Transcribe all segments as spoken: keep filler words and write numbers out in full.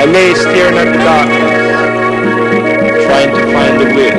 I lay staring at the darkness, trying to find a way,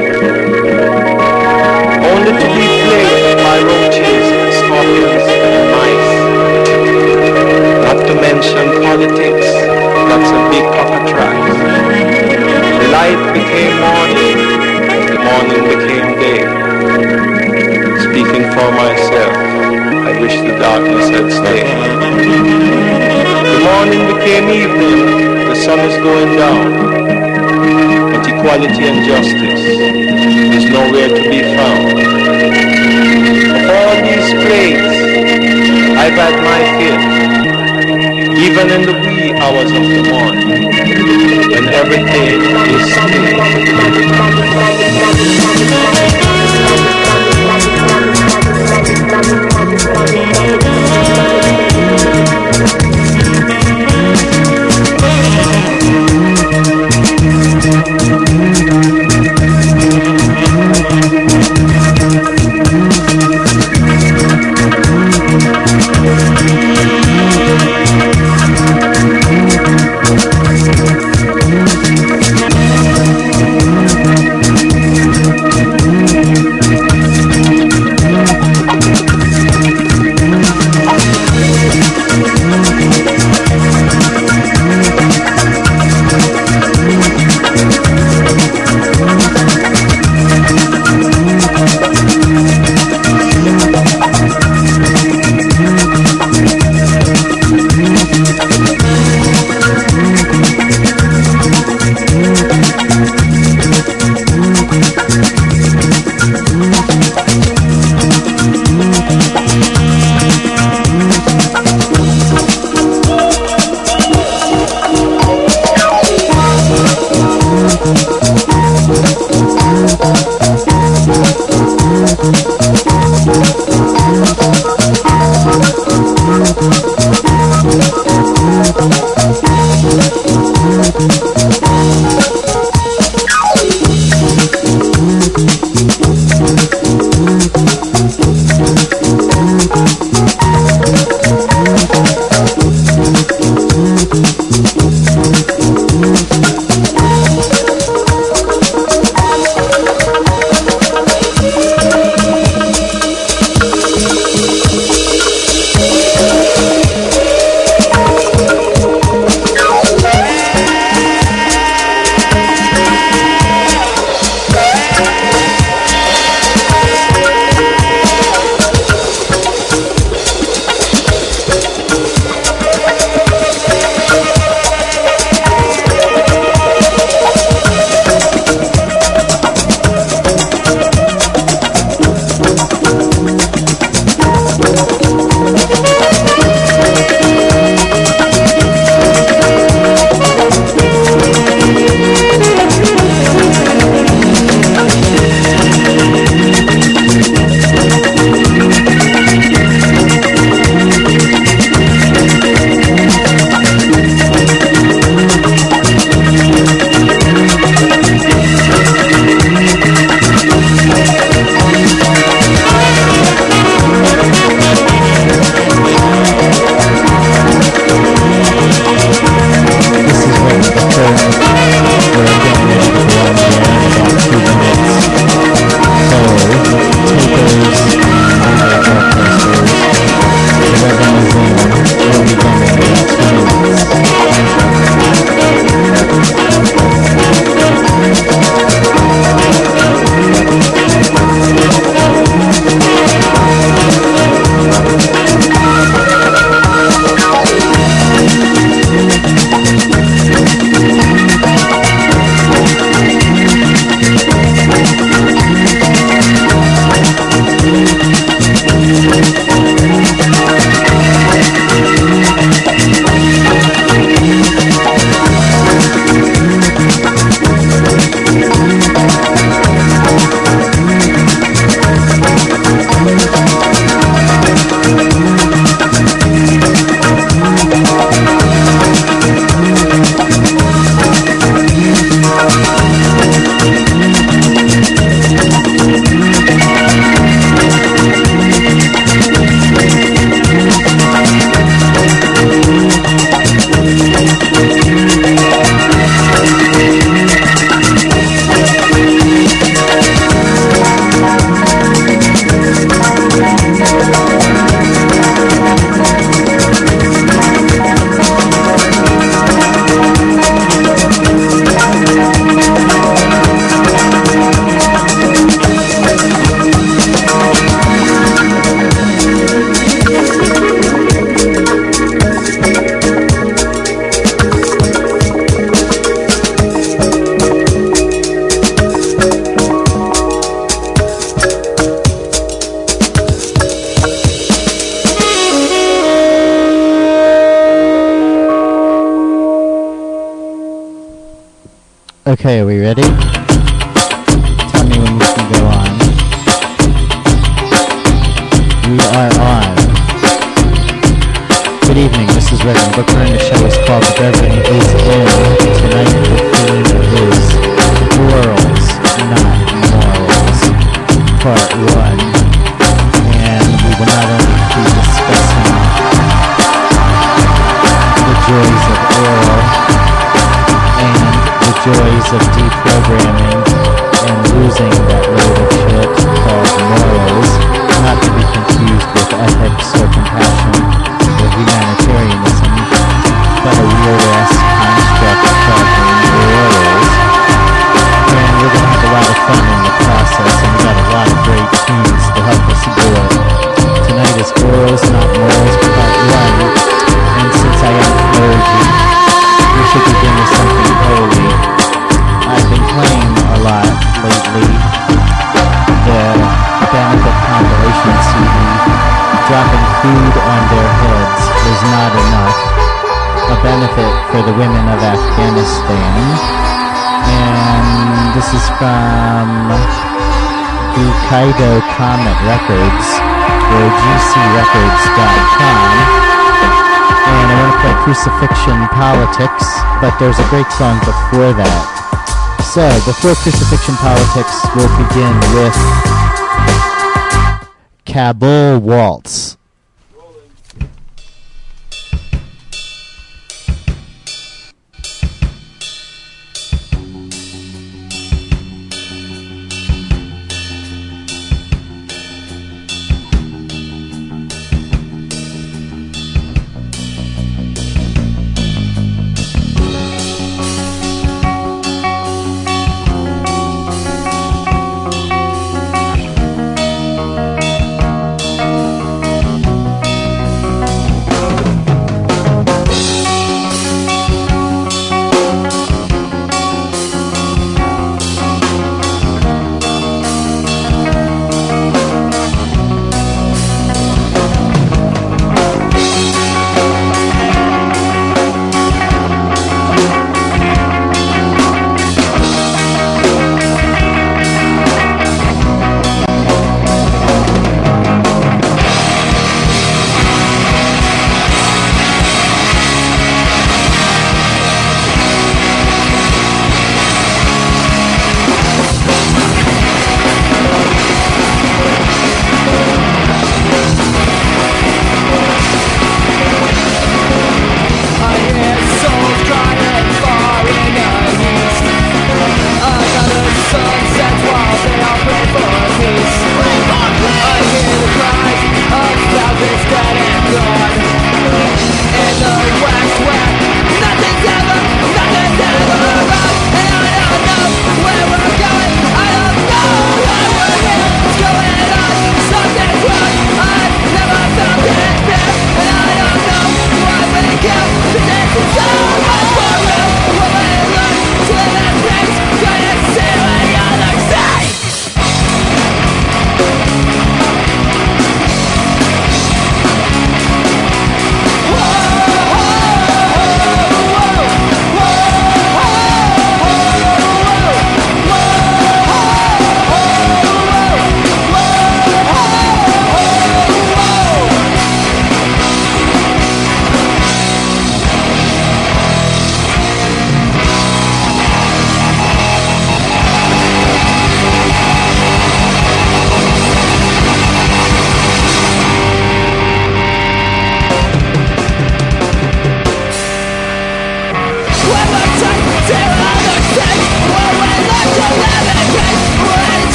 only to be plagued by roaches, scorpions, and mice. Not to mention politics, that's a big cockatrice. The light became morning, the morning became day. Speaking for myself, I wish the darkness had stayed. The morning became evening, the sun is going down, but equality and justice is nowhere to be found. Of all these plagues, I've had my fill, even in the wee hours of the morning, when everything is still. Okay, are we ready? Tell me when we can go on. We are on. Good evening, this is Reverend Booker, and the show is called The Reverend Is In. Tonight the theme is Morals, Not Morals, Part one. And we will not only be discussing the joys of oral and the joys of deprogramming and losing that load of shit called morals, not to be confused with ethics or compassion or humanitarianism, but a weird-ass construct called morals. And we're going to have a lot of fun in the process, and we got a lot of great tunes to help us do it. Tonight is Morals, Not Morals, Part one, and since I am clergy, we should begin with something holy. I've been playing a lot lately the benefit compilation C D. Dropping food on their heads is not enough. A benefit for the women of Afghanistan. And this is from Hokkaido Comet Records, or G C records dot com. And I want to play Crucifixion Politics, but there's a great song before that. So, before Crucifixion Politics, we'll begin with Kabul Waltz.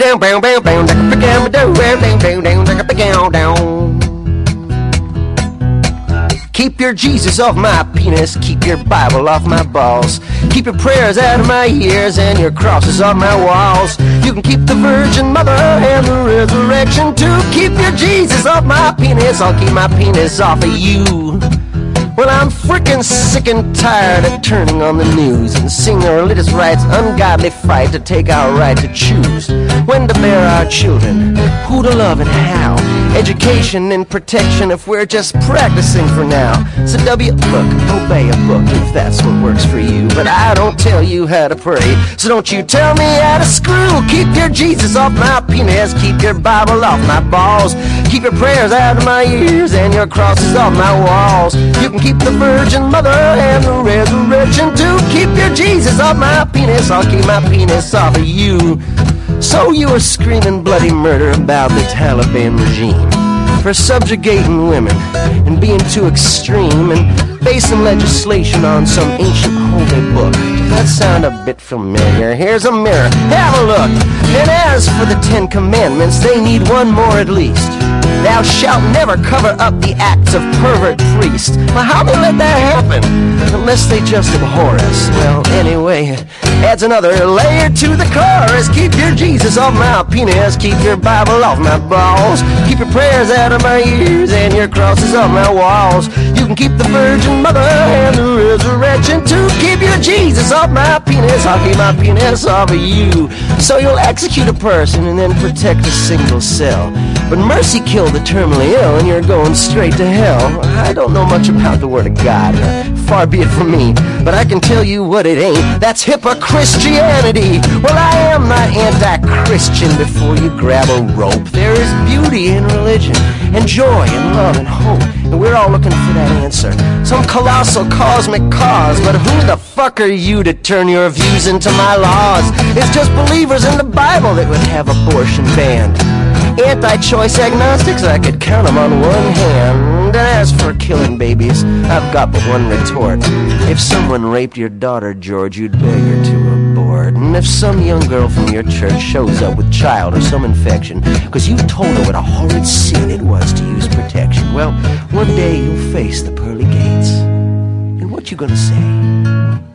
Keep your Jesus off my penis, keep your Bible off my balls. Keep your prayers out of my ears and your crosses on my walls. You can keep the Virgin Mother and the resurrection too. Keep your Jesus off my penis, I'll keep my penis off of you. Well, I'm frickin' sick and tired of turning on the news and seeing the religious right's ungodly fight to take our right to choose when to bear our children, who to love and how, education and protection if we're just practicing for now. So W, look, obey a book if that's what works for you, but I don't tell you how to pray, so don't you tell me how to screw. Keep your Jesus off my penis, keep your Bible off my balls. Keep your prayers out of my ears and your crosses off my walls. You can keep the Virgin Mother and the resurrection too. Keep your Jesus off my penis, I'll keep my penis off of you. So you were screaming bloody murder about the Taliban regime for subjugating women and being too extreme and basing legislation on some ancient holy book. Does that sound a bit familiar? Here's a mirror, have a look. And as for the Ten Commandments, they need one more at least. Thou shalt never cover up the acts of pervert priests. Well, how they let that happen? Unless they just abhor us. Well, anyway, adds another layer to the chorus. Keep your Jesus off my penis, keep your Bible off my balls. Keep your prayers out of my ears and your crosses off my walls. You can keep the Virgin Mother and the resurrection too. Keep your Jesus off my penis, I'll keep my penis off of you. So you'll execute a person and then protect a single cell, but mercy killed the terminally ill and you're going straight to hell. I don't know much about the word of God, far be it from me, but I can tell you what it ain't. That's hypochristianity. Well, I am not anti-Christian before you grab a rope. There is beauty in religion and joy and love and hope, and we're all looking for that answer, some colossal cosmic cause. But who the fuck are you to turn your views into my laws? It's just believers in the Bible that would have abortion banned. Anti-choice agnostics, I could count them on one hand. And as for killing babies, I've got but one retort. If someone raped your daughter, George, you'd beg her to abort. And if some young girl from your church shows up with child or some infection, because you told her what a horrid sin it was to use protection, well, one day you'll face the pearly gates. And what you gonna say?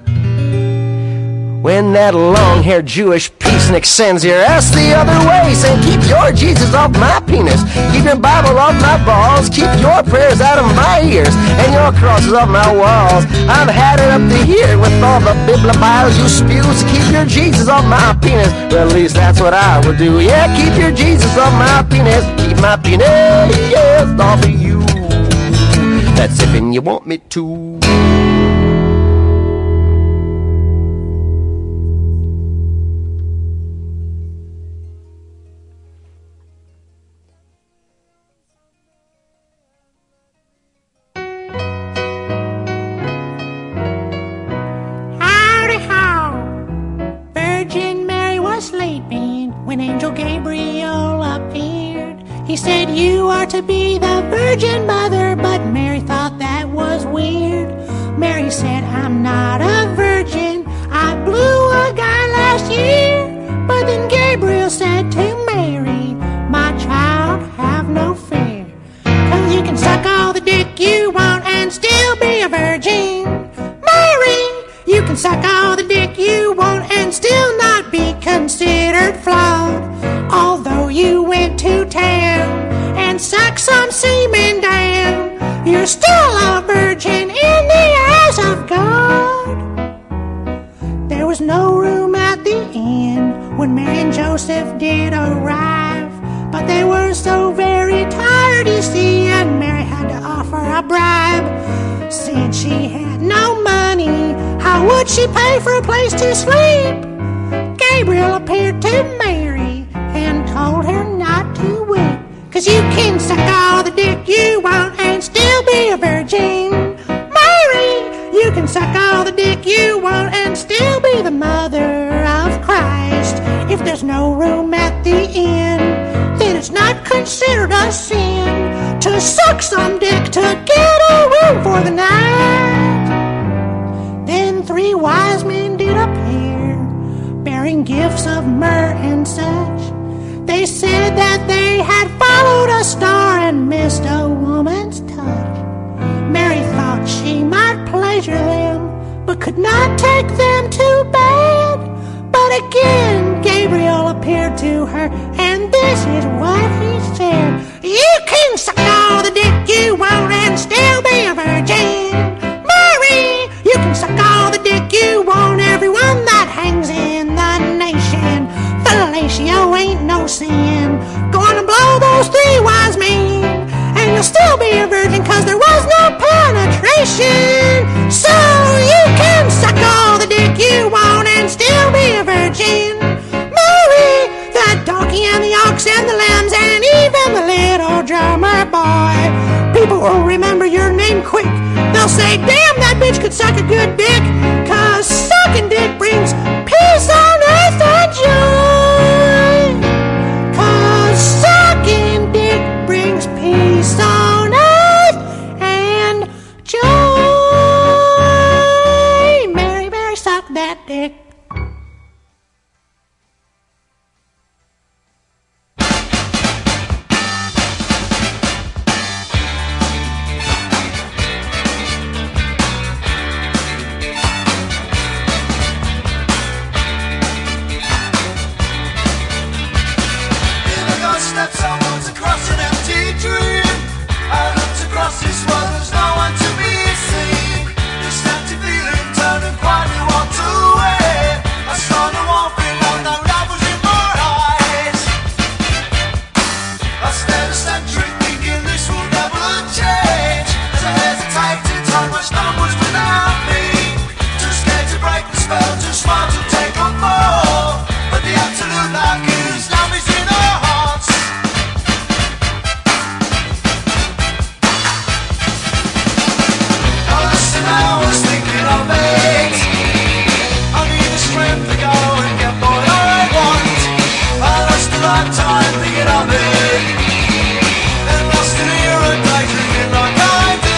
When that long-haired Jewish peacenik sends your ass the other way, saying, keep your Jesus off my penis, keep your Bible off my balls, keep your prayers out of my ears, and your crosses off my walls. I've had it up to here with all the biblibiles you spew, so keep your Jesus off my penis. Well, at least that's what I would do. Yeah, keep your Jesus off my penis, keep my penis off of you. That's if and you want me to. When Angel Gabriel appeared, he said, you are to be the Virgin Mother, but Mary thought that was weird. Mary said, I'm not a virgin, I blew a guy last year. But then Gabriel said to Mary, my child, have no fear, 'cause you can suck all the dick you want and still be a virgin. Mary, you can suck all the dick you want and still not be considered flawed. Although you went to town and sucked some semen down, you're still a virgin in the eyes of God. There was no room at the inn when Mary and Joseph did arrive, but they were so very tired, you see, and Mary had to offer a bribe. Since she had no money, how would she pay for a place to sleep? Gabriel appeared to Mary and told her not to weep, 'cause you can suck all the dick you want and still be a virgin. Mary, you can suck all the dick you want and still be the mother of Christ. If there's no room at the inn, then it's not considered a sin to suck some dick to get a room for the night. Then three wise men did appear, bearing gifts of myrrh and such. They said that they had followed a star and missed a woman's touch. Mary thought she might pleasure them, but could not take them to bed. But again Gabriel appeared to her, and this is what he said. You can suck all the dick you want and still be a virgin. Mary, you can suck all the dick you want, everyone that hangs in the nation. Fellatio ain't no sin. Go on and blow those three wise men, and you'll still be a virgin, cause there was no penetration. So you can suck all the dick you want and still be a virgin. Mary, the donkey and the ox and the lambs and even the little drummer boy. People will remember your name quick. They'll say, damn, that bitch could suck a good dick, cause sucking dick brings peace on earth and joy. Cause sucking dick brings peace on earth and joy. Mary, Mary, suck that dick. Steps I walked across an empty dream. I looked across this world, there's no one to be seen. This empty feeling turned and quietly walked away. I started walking on the levels in my eyes. I stared a century thinking this will never change. As I hesitated to turn my stumbles without me. Too scared to break the spell, too smart to take on more. But the absolute lack is love is in our hearts. I was thinking of it. I need the strength to go and get what I want. I lost a lifetime thinking of it, and lost an era daydreaming like I do.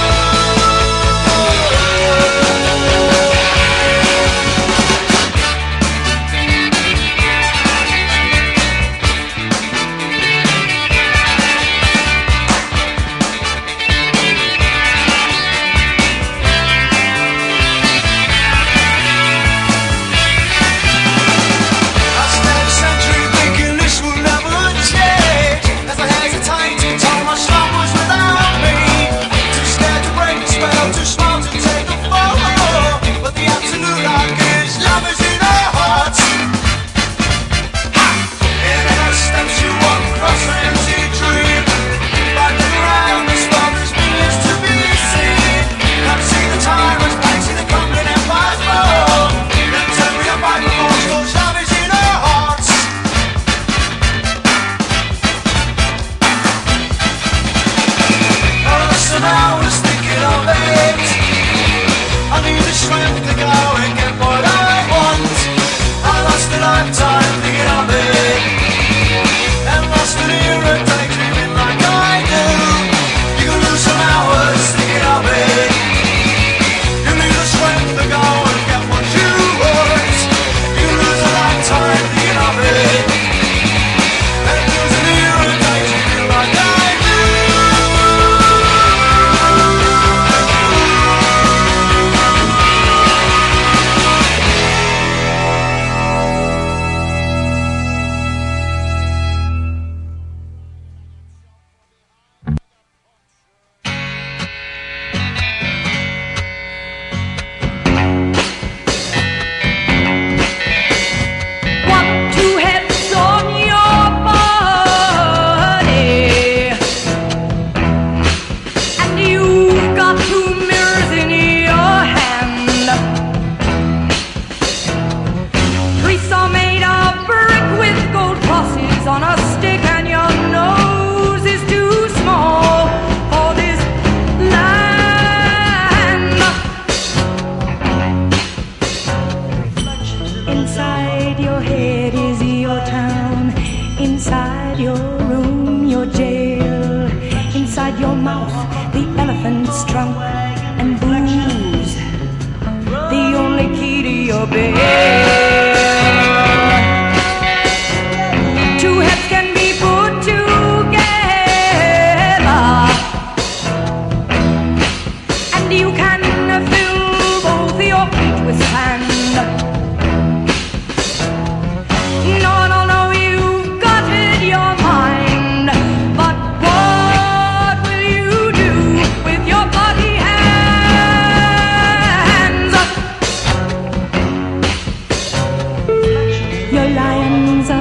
Two heads can be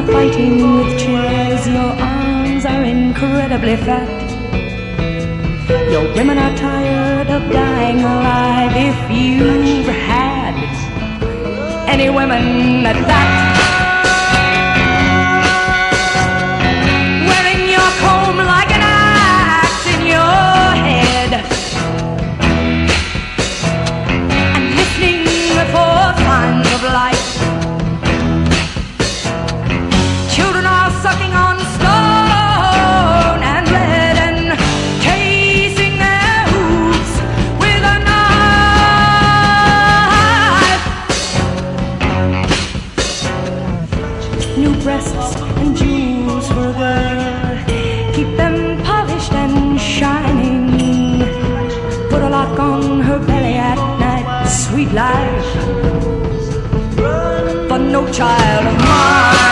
are fighting with chairs, your arms are incredibly fat. Your women are tired of dying alive. If you've had any women at that, wearing your comb like an axe in your head and listening for signs of life. Children are sucking on stone and lead and casing their hooves with a knife. New breasts and jewels for a girl, keep them polished and shining. Put a lock on her belly at night, sweet life, for no child of mine.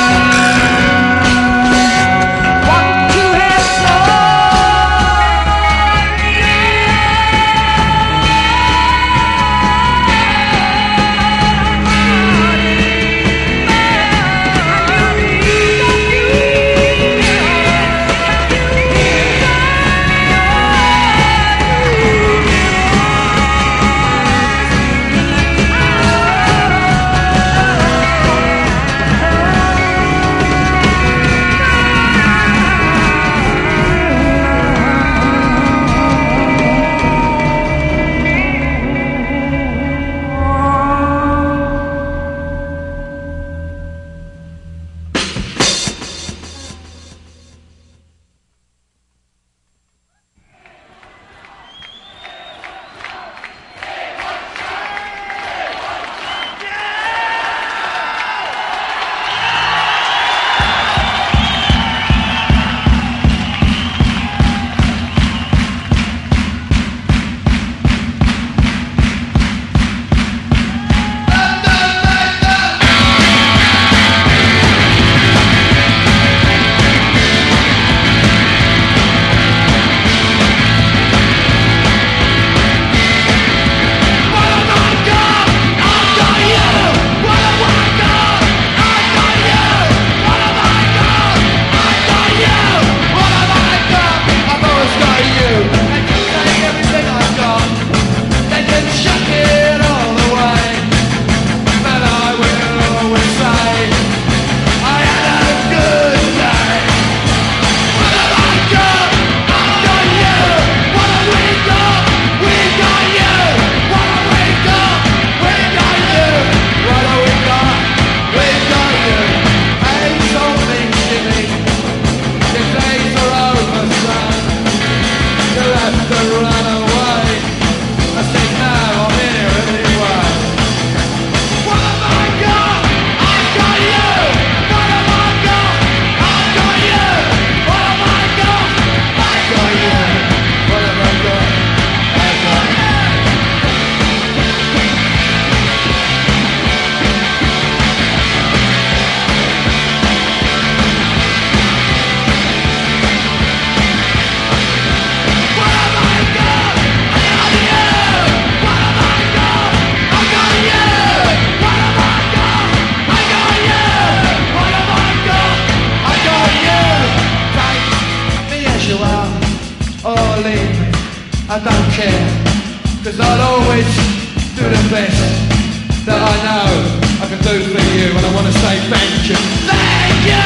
I don't care, cause I'll always do the best that I know I can do for you, and I want to say thank you. Thank you!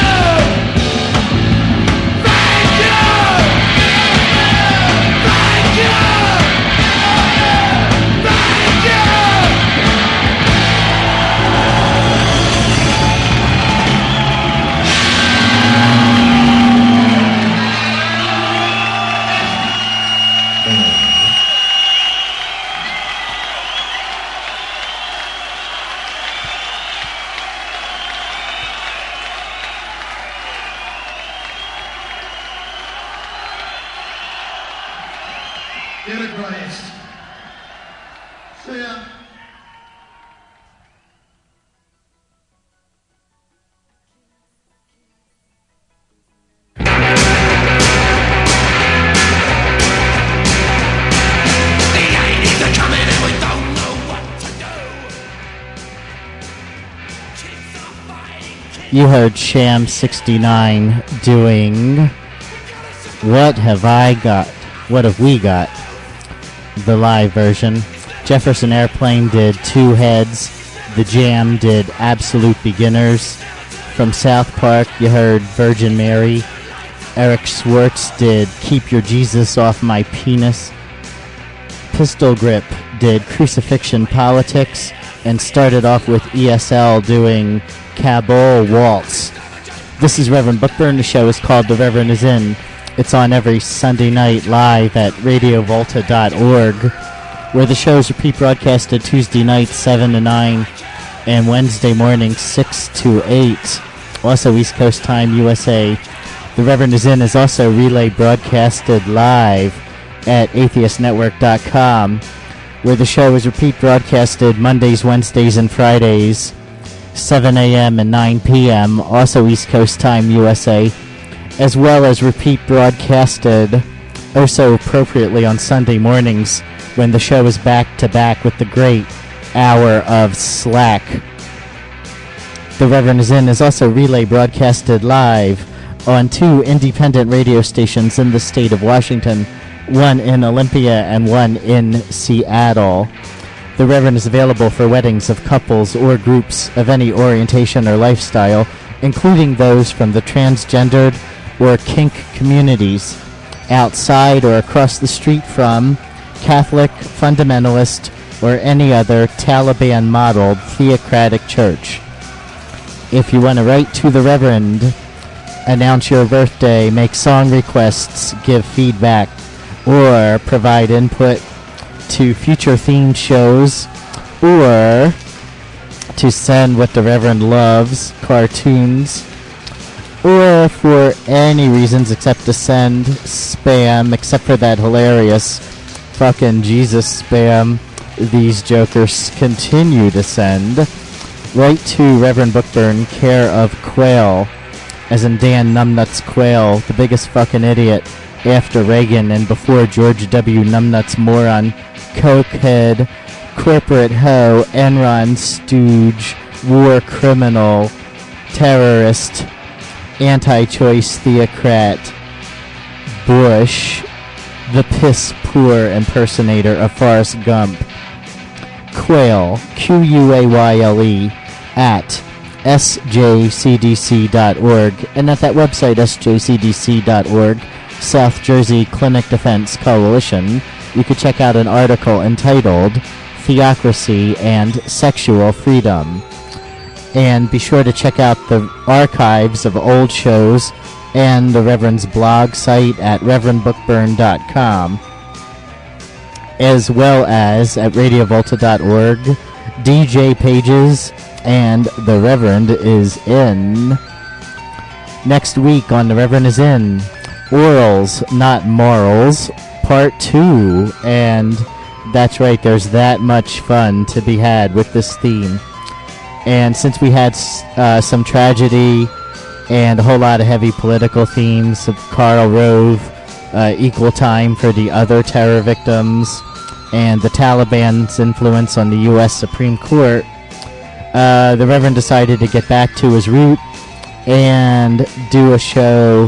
Thank you! Thank you! Thank you! You're the greatest. See ya. You heard Sham sixty-nine doing What Have I Got? What Have We Got? The live version. Jefferson Airplane did Two Heads. The Jam did Absolute Beginners. From South Park, you heard Virgin Mary. Eric Schwartz did Keep Your Jesus Off My Penis. Pistol Grip did Crucifixion Politics, and started off with E S L doing Cabal Waltz. This is Reverend Bookburn. The show is called The Reverend Is In. It's on every Sunday night live at radio volta dot org, where the show is repeat broadcasted Tuesday night seven to nine and Wednesday morning six to eight. Also East Coast time, U S A. The Reverend Is In is also relay broadcasted live at atheist network dot com, where the show is repeat broadcasted Mondays, Wednesdays, and Fridays, seven a.m. and nine p.m., also East Coast time, U S A, as well as repeat broadcasted, oh so appropriately, on Sunday mornings, when the show is back-to-back with the great hour of Slack. The Reverend Is In is also relay broadcasted live on two independent radio stations in the state of Washington, one in Olympia and one in Seattle. The Reverend is available for weddings of couples or groups of any orientation or lifestyle, including those from the transgendered or kink communities, outside or across the street from Catholic, fundamentalist, or any other Taliban-modeled theocratic church. If you want to write to the Reverend, announce your birthday, make song requests, give feedback, or provide input to future themed shows, or to send what the Reverend loves, cartoons, or for any reasons except to send spam, except for that hilarious fucking Jesus spam these jokers continue to send, write to Reverend Bookburn, care of Quail, as in Dan Numbnuts Quail, the biggest fucking idiot after Reagan and before George W. Numbnuts moron, cokehead, corporate hoe, Enron stooge, war criminal, terrorist, anti-choice theocrat, Bush, the piss-poor impersonator of Forrest Gump, Quayle, Q U A Y L E, at S J C D C dot org, and at that website, S J C D C dot org, South Jersey Clinic Defense Coalition, you could check out an article entitled Theocracy and Sexual Freedom. And be sure to check out the archives of old shows and the Reverend's blog site at reverend bookburn dot com, as well as at radio volta dot org, D J pages, and The Reverend Is In. Next week on The Reverend Is In, Orals, Not Morals, Part two. And that's right, there's that much fun to be had with this theme. And since we had uh, some tragedy and a whole lot of heavy political themes of Karl Rove, uh, equal time for the other terror victims, and the Taliban's influence on the U S Supreme Court, uh, the Reverend decided to get back to his root and do a show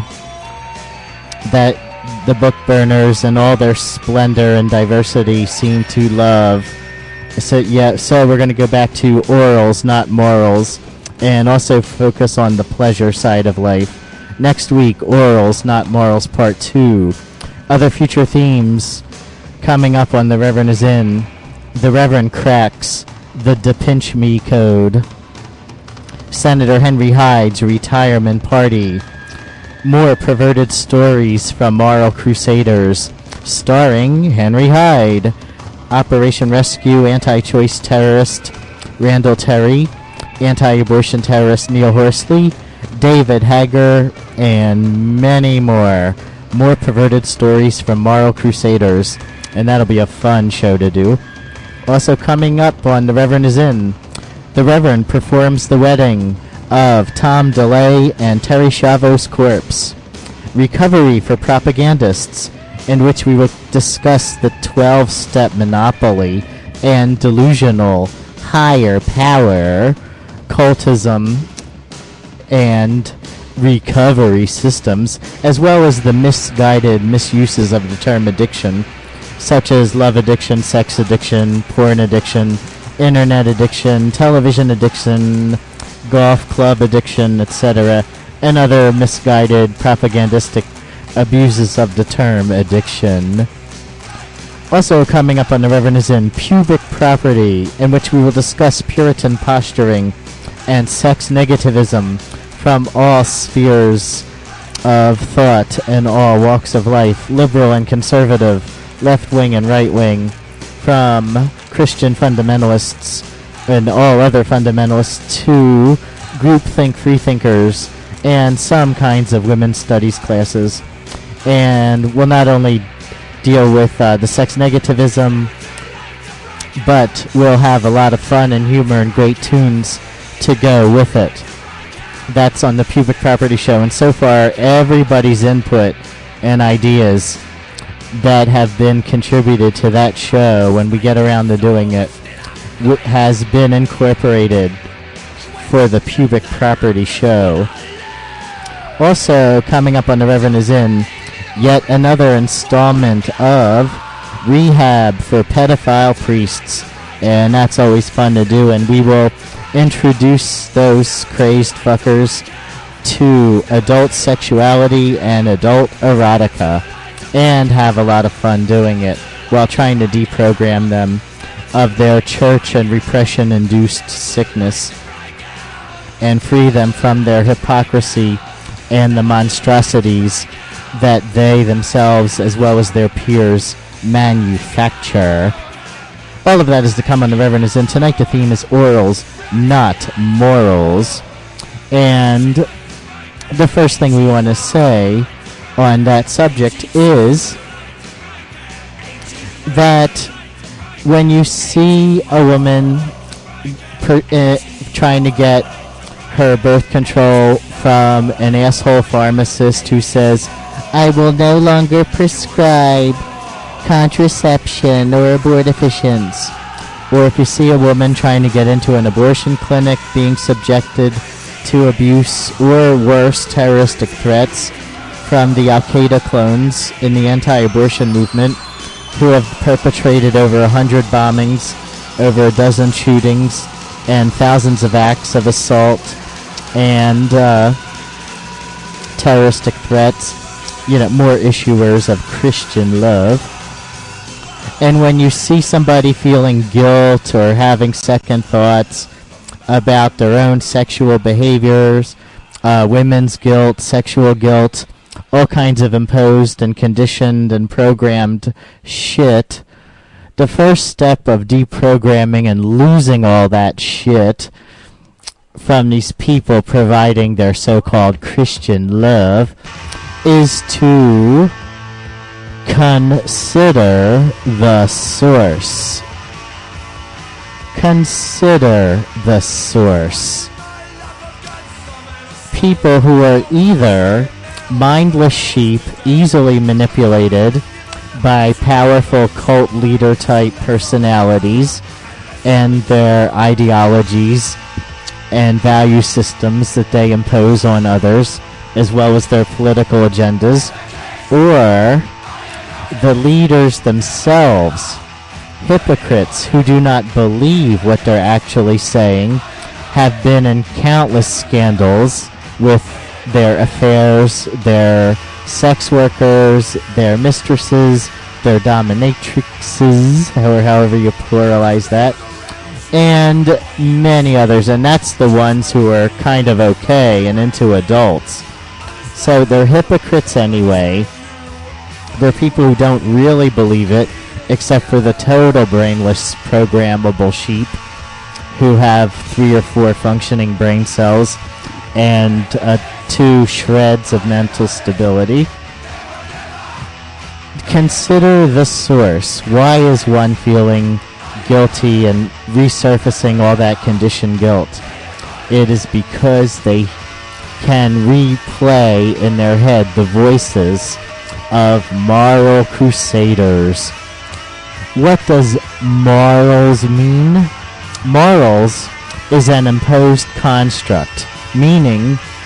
that the book burners and all their splendor and diversity seem to love. So yeah, so we're going to go back to Orals, Not Morals, and also focus on the pleasure side of life. Next week, Orals, Not Morals, Part two. Other future themes coming up on The Reverend Is In. The Reverend cracks the DePinch Me Code. Senator Henry Hyde's retirement party. More perverted stories from Moral Crusaders, starring Henry Hyde. Operation Rescue anti-choice terrorist Randall Terry, anti-abortion terrorist Neil Horsley, David Hager, and many more. More perverted stories from Moral Crusaders, and that'll be a fun show to do. Also coming up on The Reverend Is In, the Reverend performs the wedding of Tom DeLay and Terry Schiavo's corpse. Recovery for propagandists, in which we will discuss the twelve-step monopoly and delusional higher power cultism and recovery systems, as well as the misguided misuses of the term addiction, such as love addiction, sex addiction, porn addiction, internet addiction, television addiction, golf club addiction, et cetera, and other misguided propagandistic abuses of the term addiction. Also coming up on the Reverend is in Pubic Property, in which we will discuss Puritan posturing and sex negativism from all spheres of thought and all walks of life, liberal and conservative, left-wing and right-wing, from Christian fundamentalists and all other fundamentalists to groupthink freethinkers and some kinds of women's studies classes. And we'll not only deal with uh, the sex negativism, but we'll have a lot of fun and humor and great tunes to go with it. That's on the Pubic Property Show, and so far everybody's input and ideas that have been contributed to that show when we get around to doing it w- has been incorporated for the Pubic Property Show. Also coming up on the Reverend is in yet another installment of Rehab for Pedophile Priests, and that's always fun to do, and we will introduce those crazed fuckers to adult sexuality and adult erotica and have a lot of fun doing it while trying to deprogram them of their church and repression-induced sickness and free them from their hypocrisy and the monstrosities that they themselves, as well as their peers, manufacture. All of that is to come on the Reverend is in. Tonight the theme is orals, not morals. And the first thing we want to say on that subject is that when you see a woman per, uh, trying to get her birth control from an asshole pharmacist who says, I will no longer prescribe contraception or abortifacients, or if you see a woman trying to get into an abortion clinic being subjected to abuse or worse, terroristic threats from the Al-Qaeda clones in the anti-abortion movement who have perpetrated over a hundred bombings, over a dozen shootings, and thousands of acts of assault and uh, terroristic threats, you know, more issuers of Christian love. And when you see somebody feeling guilt or having second thoughts about their own sexual behaviors, uh, women's guilt, sexual guilt, all kinds of imposed and conditioned and programmed shit, the first step of deprogramming and losing all that shit from these people providing their so-called Christian love is to consider the source. Consider the source. People who are either mindless sheep, easily manipulated by powerful cult leader type personalities and their ideologies and value systems that they impose on others, as well as their political agendas, or the leaders themselves, hypocrites who do not believe what they're actually saying, have been in countless scandals with their affairs, their sex workers, their mistresses, their dominatrixes, or however you pluralize that, and many others. And that's the ones who are kind of okay and into adults. So they're hypocrites anyway. They're people who don't really believe it, except for the total brainless programmable sheep who have three or four functioning brain cells and uh, two shreds of mental stability. Consider the source. Why is one feeling guilty and resurfacing all that conditioned guilt? It is because they can replay in their head the voices of moral crusaders. What does morals mean? Morals is an imposed construct, meaning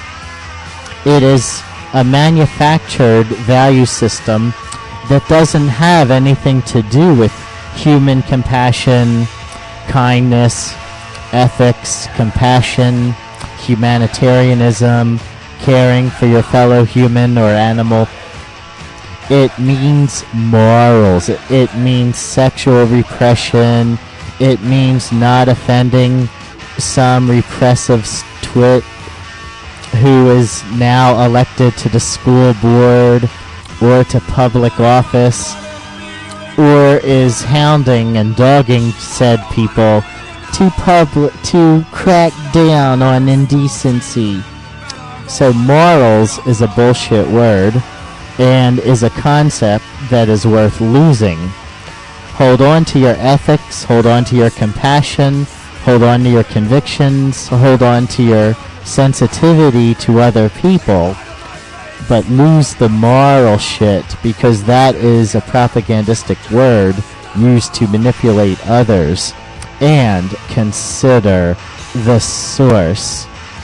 It is a manufactured value system that doesn't have anything to do with human compassion, kindness, ethics, compassion, humanitarianism, caring for your fellow human or animal. It means morals. It, it means sexual repression. It means not offending some repressive twit who is now elected to the school board or to public office, or is hounding and dogging said people to public to crack down on indecency. So morals is a bullshit word and is a concept that is worth losing. Hold on to your ethics, hold on to your compassion, hold on to your convictions, hold on to your sensitivity to other people, but lose the moral shit, because that is a propagandistic word used to manipulate others. And consider the source.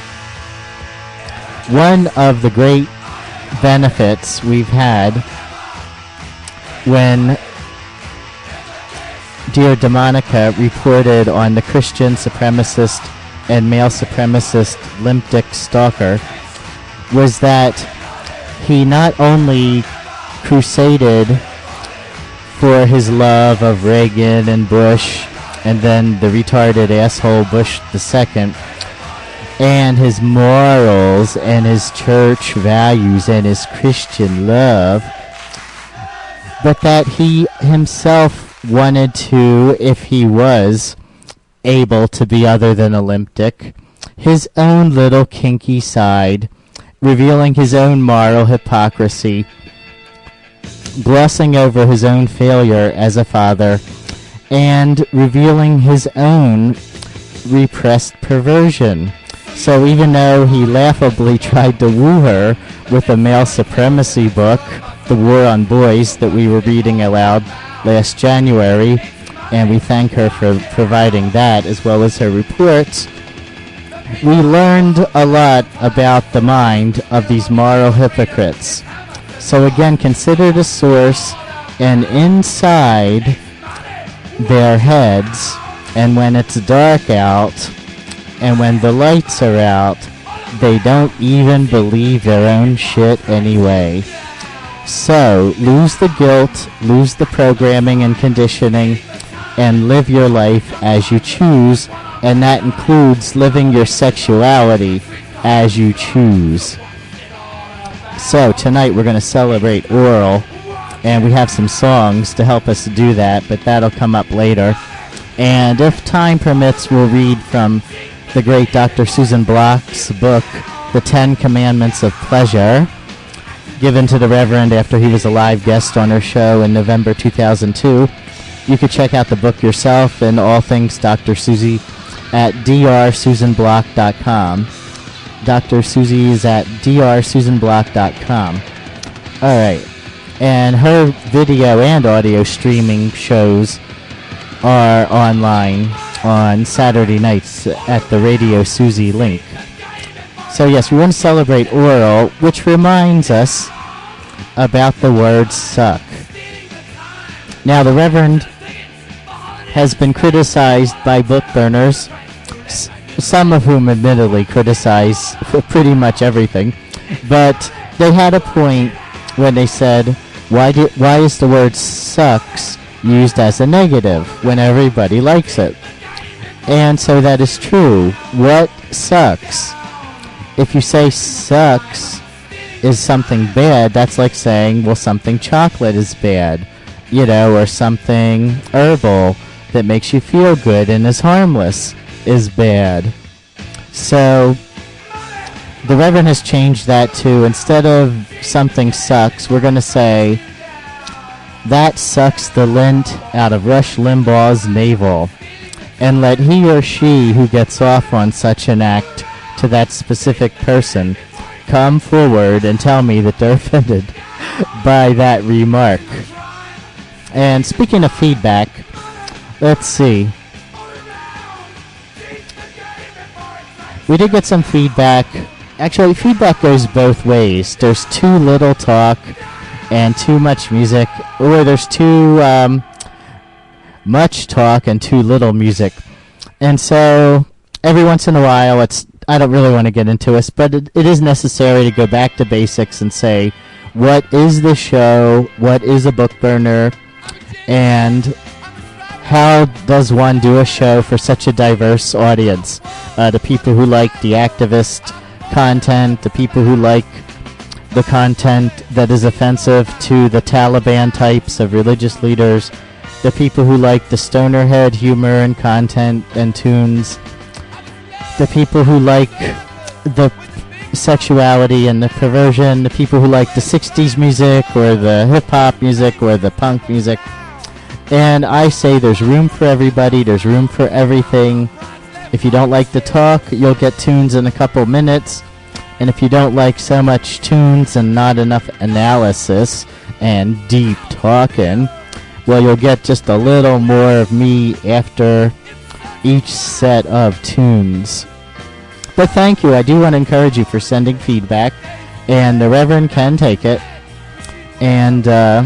One of the great benefits we've had when Dear Demonica reported on the Christian supremacist and male supremacist limp dick stalker was that he not only crusaded for his love of Reagan and Bush and then the retarded asshole Bush the second, and his morals and his church values and his Christian love, but that he himself wanted to, if he was able to be other than a limp dick, his own little kinky side, revealing his own moral hypocrisy, glossing over his own failure as a father, and revealing his own repressed perversion. So even though he laughably tried to woo her with a male supremacy book, The War on Boys, that we were reading aloud last January, and we thank her for providing that as well as her reports, we learned a lot about the mind of these moral hypocrites. So again, consider the source, and inside their heads, and when it's dark out, and when the lights are out, they don't even believe their own shit anyway. So, lose the guilt, lose the programming and conditioning, and live your life as you choose, and that includes living your sexuality as you choose. So, tonight we're going to celebrate oral, and we have some songs to help us do that, but that'll come up later. And if time permits, we'll read from the great Doctor Susan Block's book, The Ten Commandments of Pleasure, given to the Reverend after he was a live guest on her show in November two thousand two. You could check out the book yourself and all things Doctor Susie at d r susan block dot com. Doctor Susie is at d r susan block dot com. Alright. And her video and audio streaming shows are online on Saturday nights at the Radio Susie link. So yes, we want to celebrate oral, which reminds us about the word suck. Now, the Reverend has been criticized by book burners, s- some of whom admittedly criticize pretty much everything, but they had a point when they said, why, do, why is the word sucks used as a negative when everybody likes it? And so that is true. What sucks? If you say sucks is something bad, that's like saying, well, something chocolate is bad, you know, or something herbal that makes you feel good and is harmless is bad. So the Reverend has changed that to, instead of something sucks, we're going to say, that sucks the lint out of Rush Limbaugh's navel, and let he or she who gets off on such an act to that specific person come forward and tell me that they're offended by that remark. And speaking of feedback, let's see. We did get some feedback actually, feedback goes both ways. There's too little talk and too much music, or there's too um, much talk and too little music. And so, every once in a while, it's I don't really want to get into this, but it, it is necessary to go back to basics and say, what is the show? What is a book burner? And how does one do a show for such a diverse audience? Uh, the people who like the activist content, the people who like the content that is offensive to the Taliban types of religious leaders, the people who like the stonerhead humor and content and tunes, the people who like the sexuality and the perversion, the people who like the sixties music or the hip-hop music or the punk music. And I say there's room for everybody, there's room for everything. If you don't like the talk, you'll get tunes in a couple minutes. And if you don't like so much tunes and not enough analysis and deep talking, well, you'll get just a little more of me after each set of tunes. But thank you. I do want to encourage you for sending feedback. And the Reverend can take it. And, uh...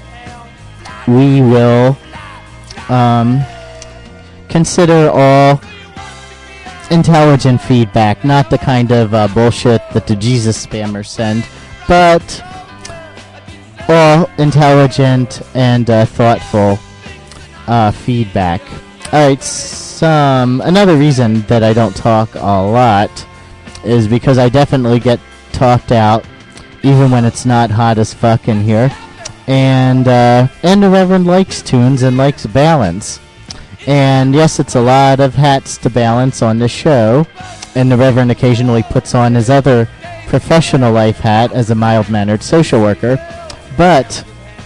we will um, consider all intelligent feedback, not the kind of uh, bullshit that the Jesus spammers send, but all intelligent and uh, thoughtful uh, feedback. Alright, some another reason that I don't talk a lot is because I definitely get talked out, even when it's not hot as fuck in here. And uh, and the Reverend likes tunes and likes balance. And yes, it's a lot of hats to balance on this show. And the Reverend occasionally puts on his other professional life hat as a mild-mannered social worker. But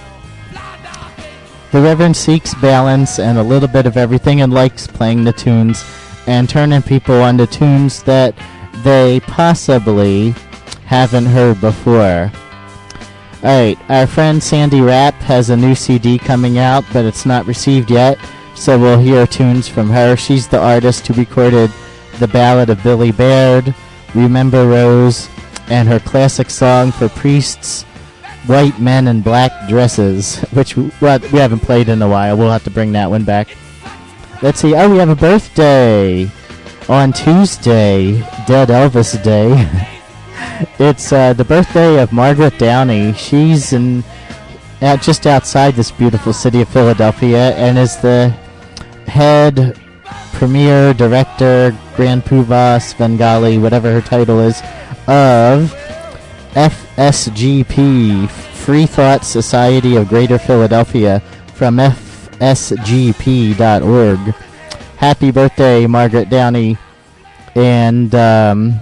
the Reverend seeks balance and a little bit of everything and likes playing the tunes and turning people onto tunes that they possibly haven't heard before. Alright, our friend Sandy Rapp has a new C D coming out, but it's not received yet, so we'll hear tunes from her. She's the artist who recorded The Ballad of Billy Baird, Remember Rose, and her classic song for priests, White Men in Black Dresses, which we, well, we haven't played in a while. We'll have to bring that one back. Let's see. Oh, we have a birthday on Tuesday, Dead Elvis Day. It's uh, the birthday of Margaret Downey. She's in uh, just outside this beautiful city of Philadelphia and is the head premier director, Grand Poobah, Svengali, whatever her title is, of F S G P, Free Thought Society of Greater Philadelphia, from F S G P dot org. Happy birthday, Margaret Downey. And, um...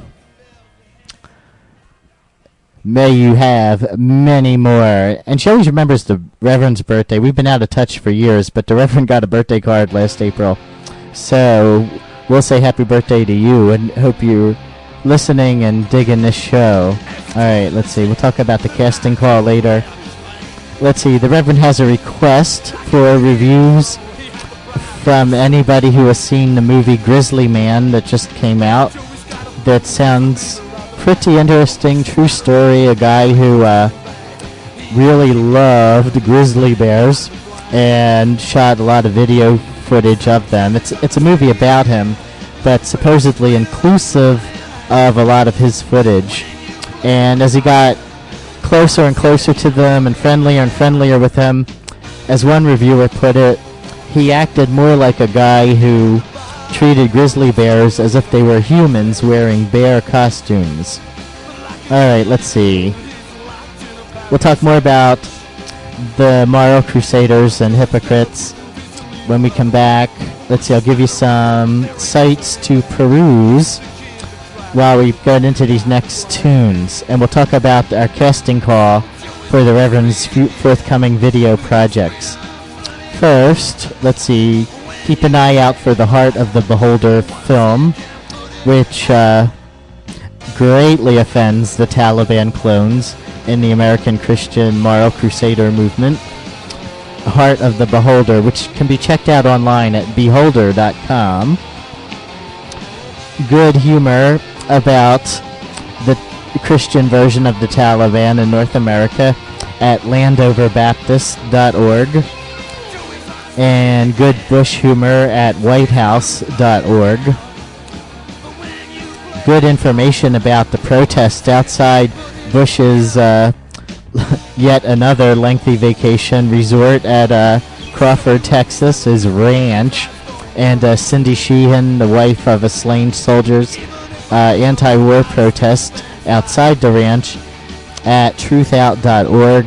may you have many more. And she always remembers the Reverend's birthday. We've been out of touch for years, but the Reverend got a birthday card last April. So we'll say happy birthday to you and hope you're listening and digging this show. Alright, let's see. We'll talk about the casting call later. Let's see. The Reverend has a request for reviews from anybody who has seen the movie Grizzly Man that just came out. That sounds pretty interesting. True story. A guy who uh, really loved grizzly bears and shot a lot of video footage of them. It's it's a movie about him, but supposedly inclusive of a lot of his footage. And as he got closer and closer to them and friendlier and friendlier with them, as one reviewer put it, he acted more like a guy who treated grizzly bears as if they were humans wearing bear costumes. Alright, let's see. We'll talk more about the moral crusaders and hypocrites when we come back. Let's see, I'll give you some sites to peruse while we get into these next tunes. And we'll talk about our casting call for the Reverend's forthcoming video projects. First, let's see, keep an eye out for the Heart of the Beholder film, which uh, greatly offends the Taliban clones in the American Christian Moral Crusader movement. Heart of the Beholder, which can be checked out online at beholder dot com. Good humor about the Christian version of the Taliban in North America at landover baptist dot org, and good Bush humor at white house dot org. Good information about the protests outside Bush's uh, yet another lengthy vacation resort at uh, Crawford, Texas is Ranch. And uh, Cindy Sheehan, the wife of a slain soldier's uh, anti-war protest outside the ranch at truth out dot org.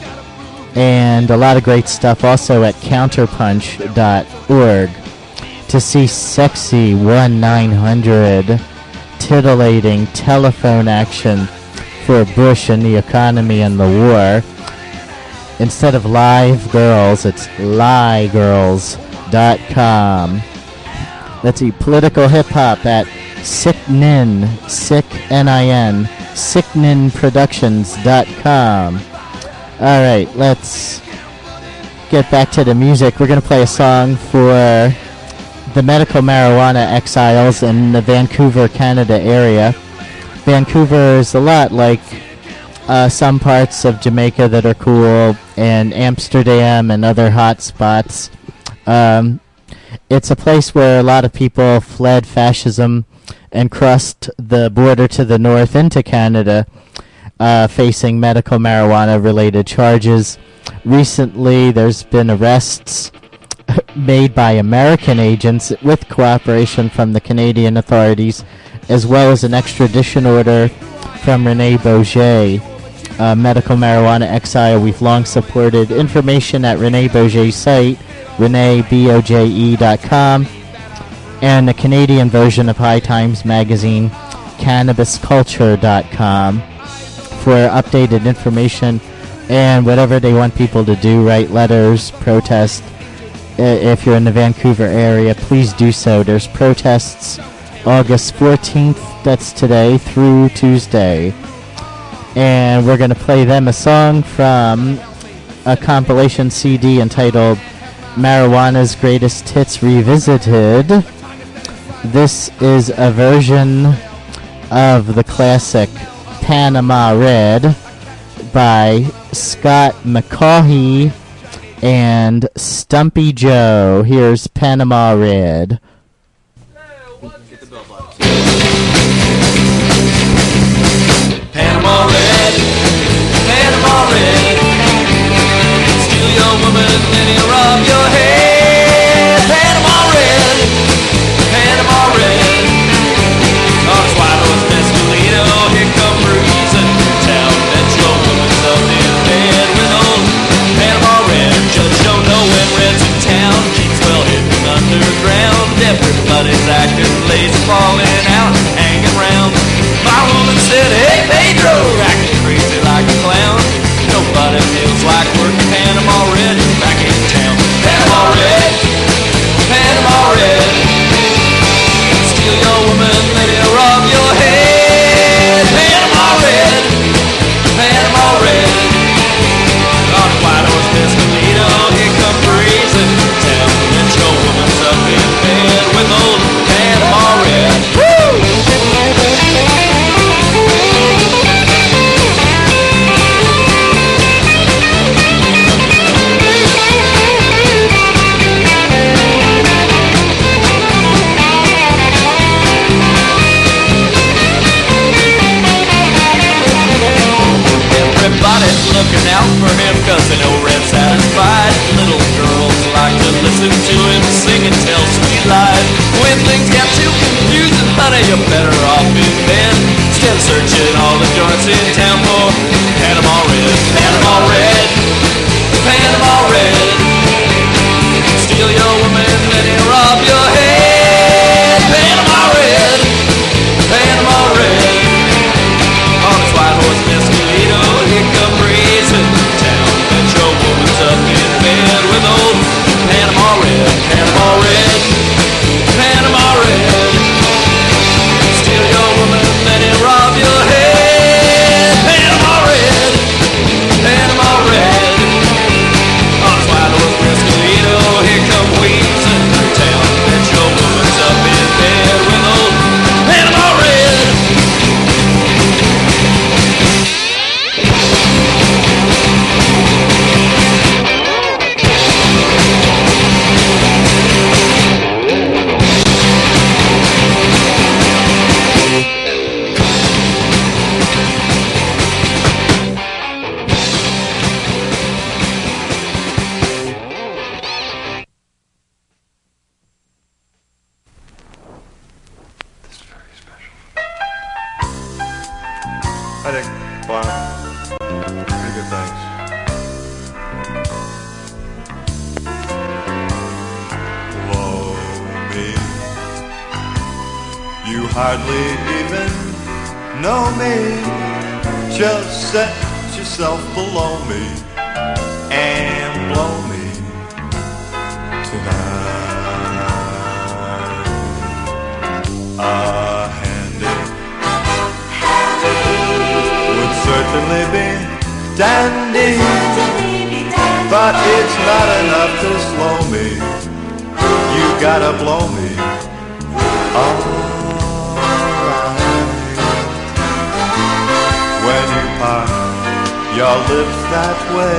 And a lot of great stuff also at counterpunch dot org. To see sexy one nine hundred titillating telephone action for Bush and the economy and the war. Instead of live girls, it's lie girls dot com. Let's see, political hip hop at Sicknin, Sick N I N, sicknin productions dot com. Alright, let's get back to the music. We're going to play a song for the medical marijuana exiles in the Vancouver, Canada area. Vancouver is a lot like uh, some parts of Jamaica that are cool, and Amsterdam and other hot spots. Um, it's a place where a lot of people fled fascism and crossed the border to the north into Canada, uh, facing medical marijuana-related charges. Recently, there's been arrests made by American agents with cooperation from the Canadian authorities, as well as an extradition order from Rene Bourget, a medical marijuana exile we've long supported. Information at Rene Bourget's site, rene boje dot com, and the Canadian version of High Times magazine, cannabis culture dot com, for updated information and whatever they want people to do, write letters, protest. If you're in the Vancouver area, please do so. There's protests August fourteenth, that's today, through Tuesday. And we're going to play them a song from a compilation C D entitled Marijuana's Greatest Hits Revisited. This is a version of the classic Panama Red by Scott McCaughey and Stumpy Joe. Here's Panama Red. Panama Red, Panama Red, steal your woman and then you rob your head. Panama Red, Panama Red, on Suado's Mescalito, here come reason to town that your woman's up in bed with old Panama Red. Judge don't know when Red's in town, keeps well hidden underground. I think, wow, pretty good, thanks. Blow me. You hardly even know me. Just set yourself below me and blow me tonight. A handy would certainly be dandy, but it's not enough to slow me. You gotta blow me alright. When you part your lips that way,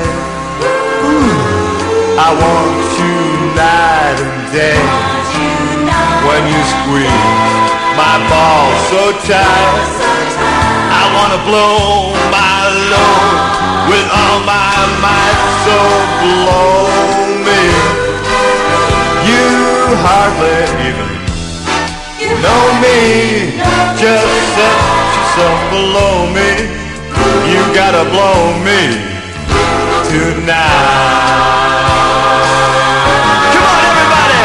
ooh, I want you night and day. When you squeeze my balls so tight, I wanna blow my load with all my might. So blow me. You hardly even know me. Just set yourself below me. You gotta blow me tonight. Come on, everybody!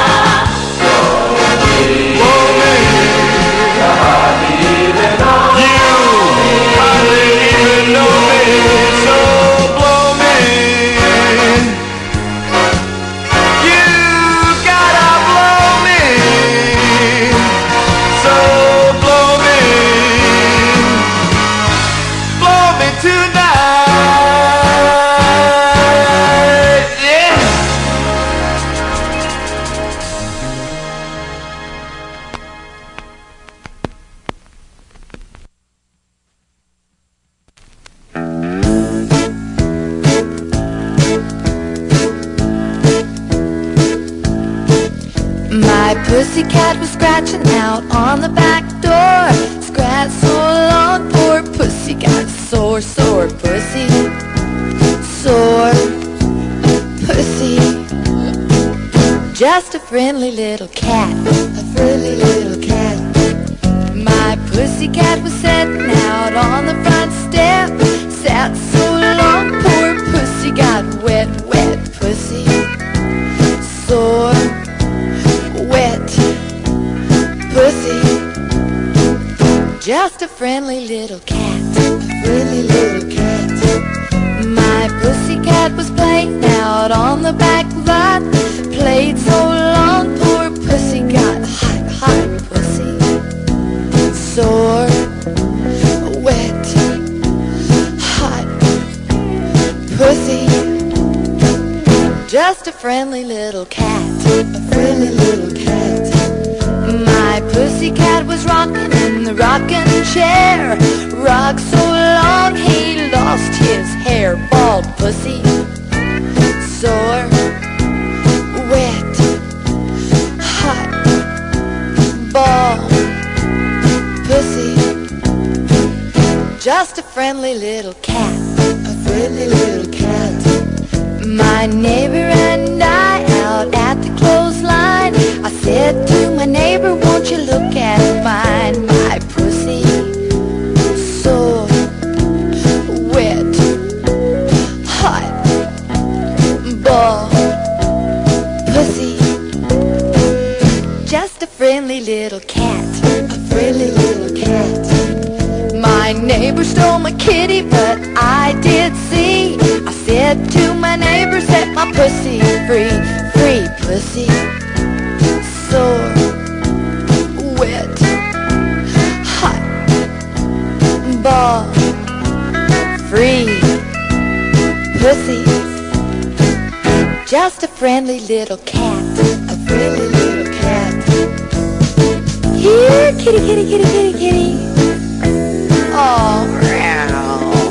Blow me. You hardly even know me. So blow me. You gotta blow me. So blow me. Blow me tonight. Yeah. My pussycat was scratching out on the back door. Scratch so long, poor pussy got sore, sore pussy. Sore pussy. Just a friendly little cat, a friendly little cat. My pussycat was sitting out on the front step. Sat so long, poor pussy got wet, wet pussy. Sore wet pussy. Just a friendly little cat, a friendly little cat. My pussycat was playing out on the back lot. Played so long, poor pussy got hot, hot pussy. Sore wet hot pussy. Just a friendly little cat, a friendly little cat. My pussycat was rocking in the rocking chair. Rocked so long he lost his hair. Bald pussy. Sore wet hot bald pussy. Just a friendly little cat, a friendly little cat. My neighbor and I out at the clothesline. I said to my neighbor, won't you look at mine? My pussy so wet, hot, bald pussy. Just a friendly little cat, a friendly little cat. My neighbor stole my kitty, but I did see. I said to my neighbor, set my pussy free, free pussy. Sore, wet, hot, bald, free pussy. Just a friendly little cat, a friendly little cat. Here, kitty, kitty, kitty, kitty, kitty. Oh, meow.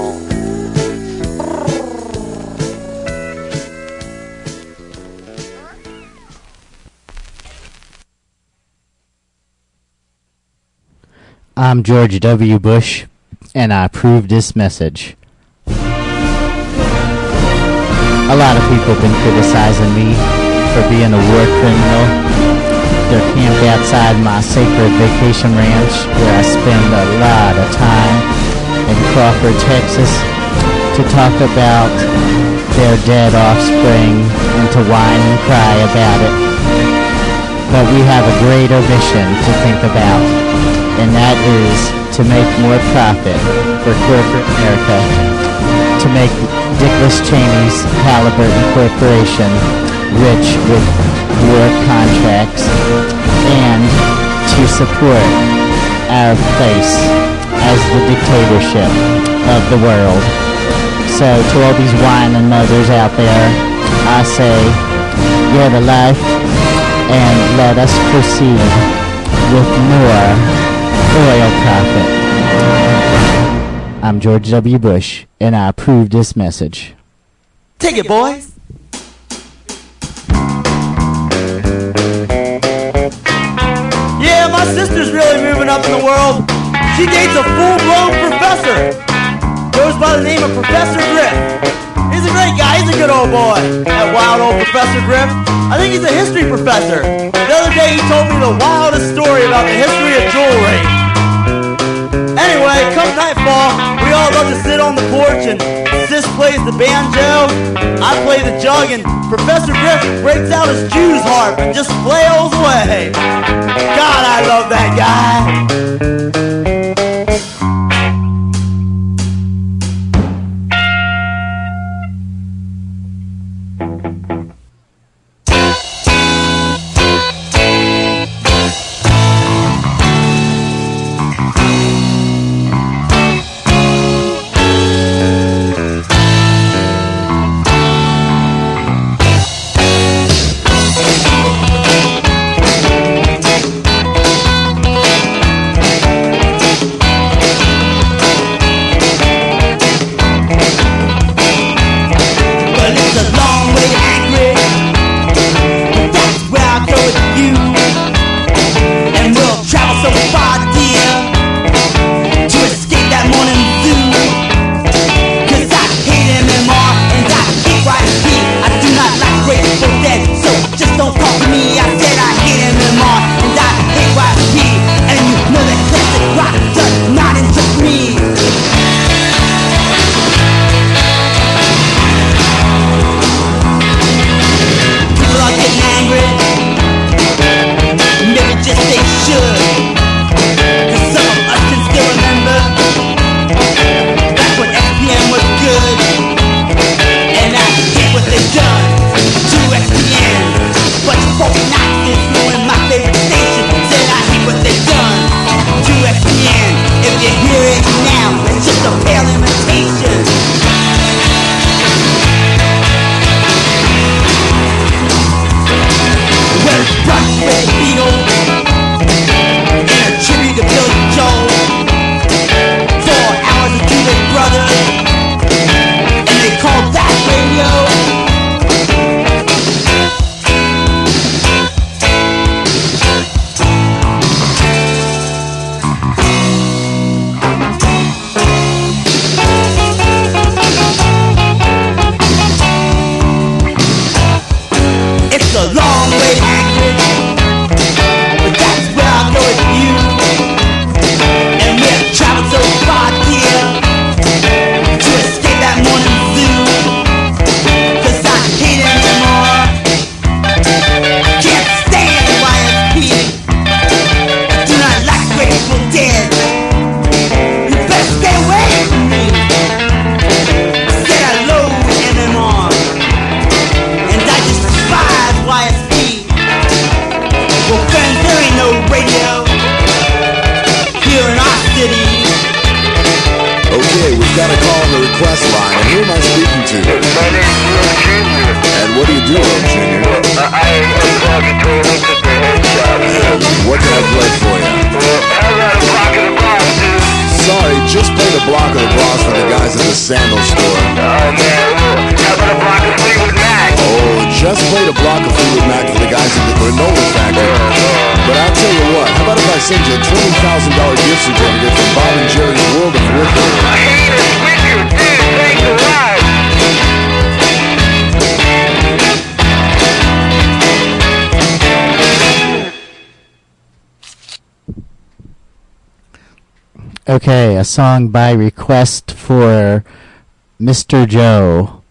I'm George W. Bush, and I approve this message. A lot of people have been criticizing me for being a war criminal. They're camped outside my sacred vacation ranch where I spend a lot of time. in Crawford, Texas, to talk about their dead offspring and to whine and cry about it. But we have a greater mission to think about, and that is to make more profit for corporate America, to make Dickless Cheney's Halliburton Corporation rich with war contracts, and to support our place as the dictatorship of the world. So to all these whining mothers out there, I say, get a life and let us proceed with more oil profit. I'm George W. Bush, and I approve this message. Take it, boys. Yeah, my sister's really moving up in the world. She dates a full-blown professor. Goes by the name of Professor Griff. He's a great guy. He's a good old boy. That wild old Professor Griff. I think he's a history professor. The other day he told me the wildest story about the history of jewelry. Anyway, come nightfall, we all love to sit on the porch and Sis plays the banjo, I play the jug, and Professor Griff breaks out his Jew's harp and just flails away. God, I love that guy. Okay, a song by request for Mister Joe.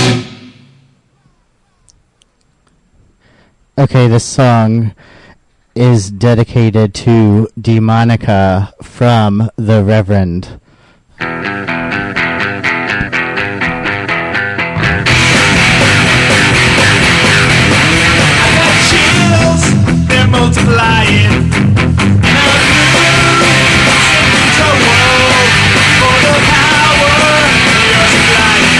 Okay, this song is dedicated to Demonica from the Reverend. They're multiplying. For the power you're supplying.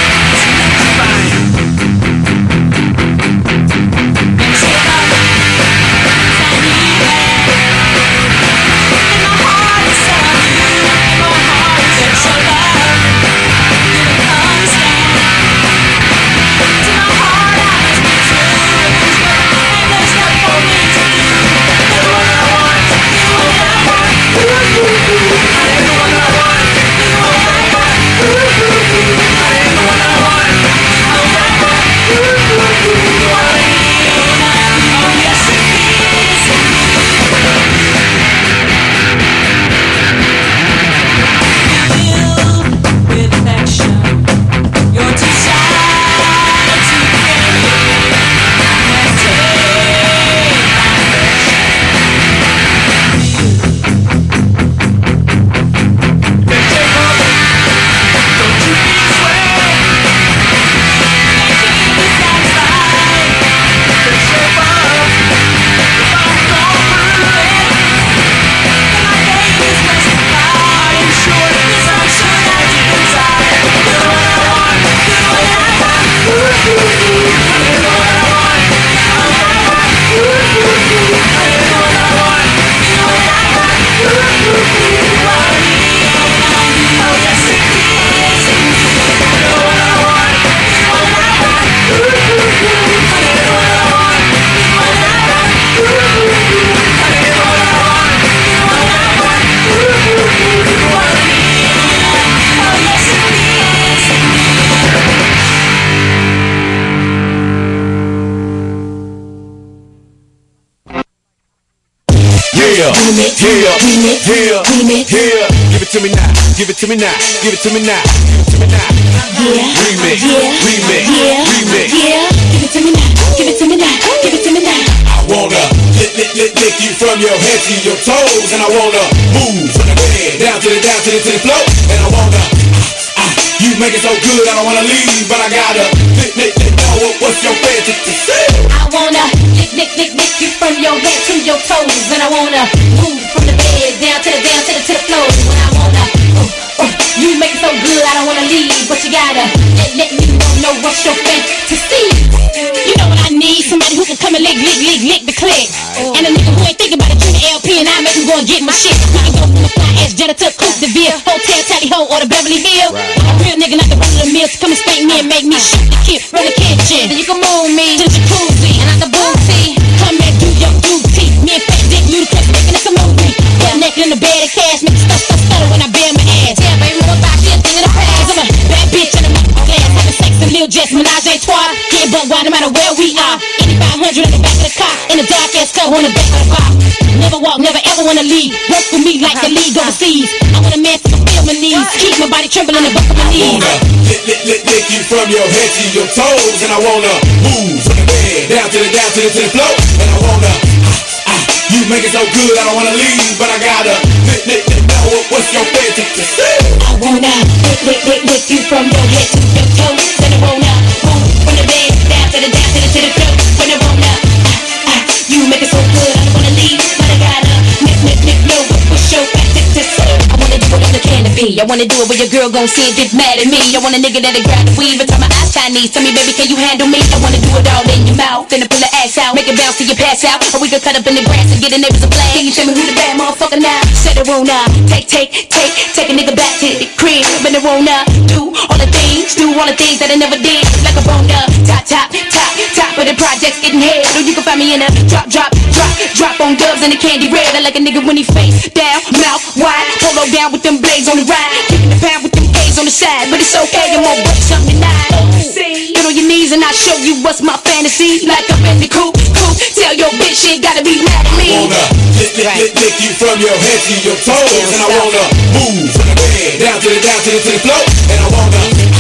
Yeah, yeah, yeah. Give it to me now, give it to me now, give it to me now, give it to me now. Yeah, remix, yeah, remix, yeah, remix. Yeah, give it to me now, give it to me now, give it to me now. I wanna lick, lick, lick, lick you from your head to your toes, and I wanna move from the bed down to the down to the to the floor, and I wanna. Uh, uh, you make it so good, I don't wanna leave, but I gotta lick, lick, lick. Know what's your fantasy? I wanna lick, lick, lick, lick you from your head to your toes, and I wanna move from the bed down to the down to the to the floor. When I wanna, uh, uh, you make it so good, I don't wanna leave, but you gotta let, let me know what's your fantasy. You know what I need? Somebody who can come and lick, lick, lick, lick the click. Oh. And a nigga who ain't thinking about it, give me L P and I make him go and get my shit. We can go from the fly ass Jetta to Coupe de Ville, Hotel Tally Ho or the Beverly Hills. Right. A real nigga, not the run of the mill, to come and spank me and make me shoot the kid from the kitchen. Then you can move me to the jacuzzi and out the booty. Come and do your duty. Me and Fat Dick Ludacris making us a movie. Butt naked in the bed of cash, make the stuff stuff stutter when I bare my ass. Yeah, baby, what about shit? Thing of the past. I'm a bad bitch and I'm a glass, having sex and Lil Jess, Menage a Trois. Getting butt wild no matter where we are. eighty-five hundred in the back of the car, in the dark ass car on the back of the bar. Never walk, never ever wanna leave. Work for me like the league overseas. I want a man to fulfill my needs. Keep my body trembling and buck of my knees. I wanna lick, lick, lick, lick you from your head to your toes, and I wanna move from the bed down to the down to the to the floor, and I wanna. Ah, ah, you make it so good, I don't wanna leave, but I gotta lick, lick, lick, know what's your fantasy? I wanna lick, lick, lick, lick you from your head to your toes, and I wanna move from the bed down to the down to the to the floor, and I wanna. Ah, ah, you make it so good, I don't wanna leave, but I gotta lick, lick, lick, know what's your fantasy? I wanna do whatever can it be. I wanna do it where your girl gon' see and get mad at me. I want a nigga that'll grab the weave and turn my eyes Chinese. Tell me, baby, can you handle me? I wanna do it all in your mouth, then I pull the ass out, make it bounce till you pass out. Or we can cut up in the grass and get the neighbors a flag. Can you tell me who the bad motherfucker now? Set it on up, take, take, take, take a nigga back to the crib, and it won't up. Do all the things, do all the things that I never did. Like a bone up, top, top, top, top of the projects getting head. Or you can find me in a drop, drop, drop, drop on dubs and the candy red. I like a nigga when he face down, mouth wide, polo down with them blades on the ride, kicking the pound with them K's on the side. But it's okay, I'm gonna break something tonight. Get on your knees and I'll show you what's my fantasy. Like I'm in the coop, coop. Tell your bitch she ain't gotta be mad at me. I wanna lick, lick, lick, lick you from your head to your toes, and I wanna move from the bed down to the down to the to the floor, and I wanna. Ah,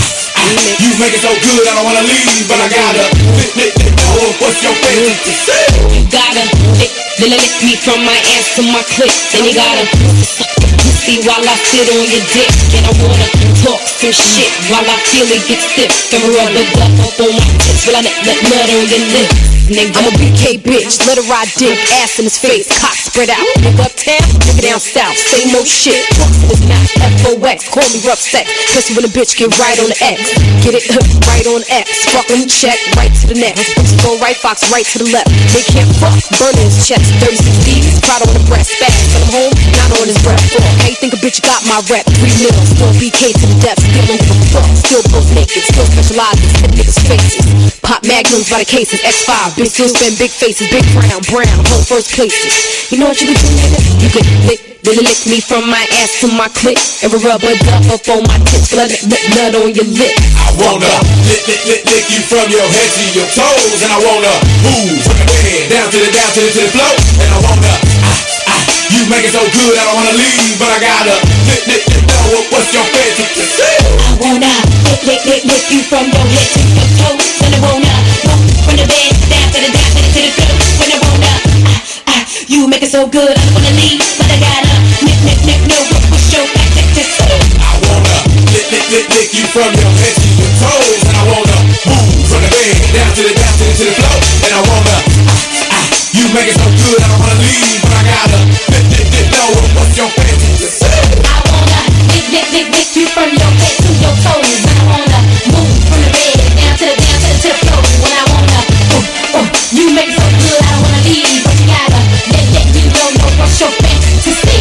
You make it so good, I don't wanna leave, but I gotta lick, lick, lick, oh, what's your fantasy? You gotta lick, lick, lick me from my ass to my clit. Then you gotta suck the pussy while I sit on your dick. And I wanna talk some shit while I feel it get stiff. Then rub the duck up on my tits while I let, let nut on your lips. Nigga. I'm a B K bitch, let her ride dick, ass in his face, cock spread out. Nigga uptown, nigga down south, say no shit. It's not F O X, call me rough sex. Pussy when a bitch get right on the X. Get it hooked right on X. Fuck on the check, right to the neck. Pussy go right, fox right to the left. They can't fuck, burning his chest. thirty-six D's, proud on the breast, fast. But I'm home, not on his breath. How you think a bitch got my rep? Three mils, still B K to the depths. Still don't give a fuck, still both naked. Still specializing, hit niggas' faces. Pop magnums by the cases, X five. Bitch still spin big faces, big brown, brown, whole first places. You know what you be doing, nigga? You could lick, really lick me from my ass to my clit. And rub a duck up on my tits, blood, nut on your lip. I wanna lick, lick, lick, lick you from your head to your toes. And I wanna move from the bed down to the, down to the, to the floor. And I wanna, ah, ah, you make it so good, I don't wanna leave, but I gotta lick, lick, lick, know what's your fantasy? I wanna lick, lick, lick, lick you from your head to your toes. And I wanna move from the bed down to the, down to the, to the floor. When I wanna, ah, ah, you make it so good, I don't wanna leave, but I gotta nick, nick, nick, know what's your fantasy? I wanna lick, lick, lick, lick you from your head to your toes. And I wanna move from the bed down to the, down to the, to the floor. And I wanna, ah, ah, you make it so good, I don't wanna leave, but I gotta lick, lick, lick, know what's your fantasy? I wanna lick, lick, lick, lick you from your head to your toes. And I wanna move from the bed down to the, down to the, to the floor. When I wanna, ooh, ooh, you make it so good, I don't wanna leave, but you gotta let, let me know, know what's your fantasy?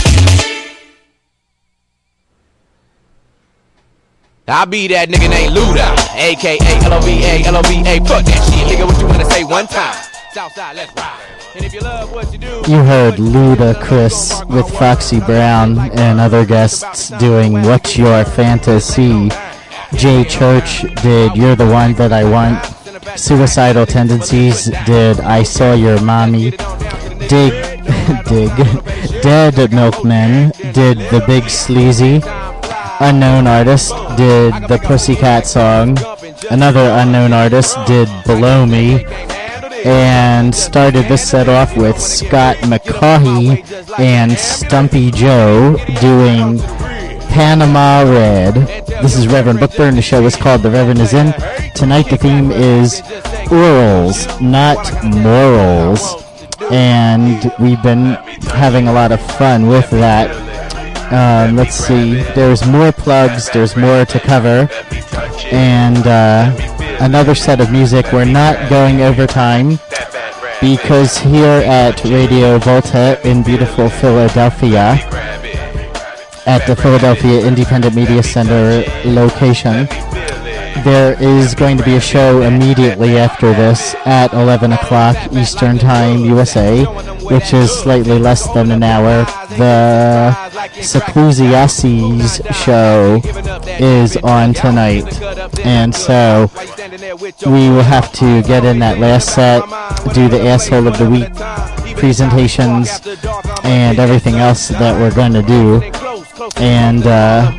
I be that nigga named Luda, A K A L O V A, L O V A, fuck that shit, nigga, what you wanna say one time? Southside, let's ride. And if you love what you do, You heard Ludacris with Foxy Brown and other guests doing What's Your Fantasy. Jay Church did You're the One That I Want. Suicidal Tendencies did I Saw Your Mommy. Dig, dig, Dead Milkmen did The Big Sleazy. Unknown Artist did the Pussycat Song. Another unknown artist did Below Me. And started this set off with Scott McCaughey and Stumpy Joe doing Panama Red. This is Reverend Bookburn. The show is called The Reverend Is In. Tonight the theme is orals, not morals. And we've been having a lot of fun with that. Um, let's see. There's more plugs. There's more to cover. And uh, another set of music. We're not going over time because here at Radio Volta in beautiful Philadelphia, at the Philadelphia Independent Media Center location, there is going to be a show immediately after this at eleven o'clock Eastern Time, U S A, which is slightly less than an hour. The Seclusiasis show is on tonight, and so we will have to get in that last set, do the Asshole of the Week presentations, and everything else that we're going to do, and uh,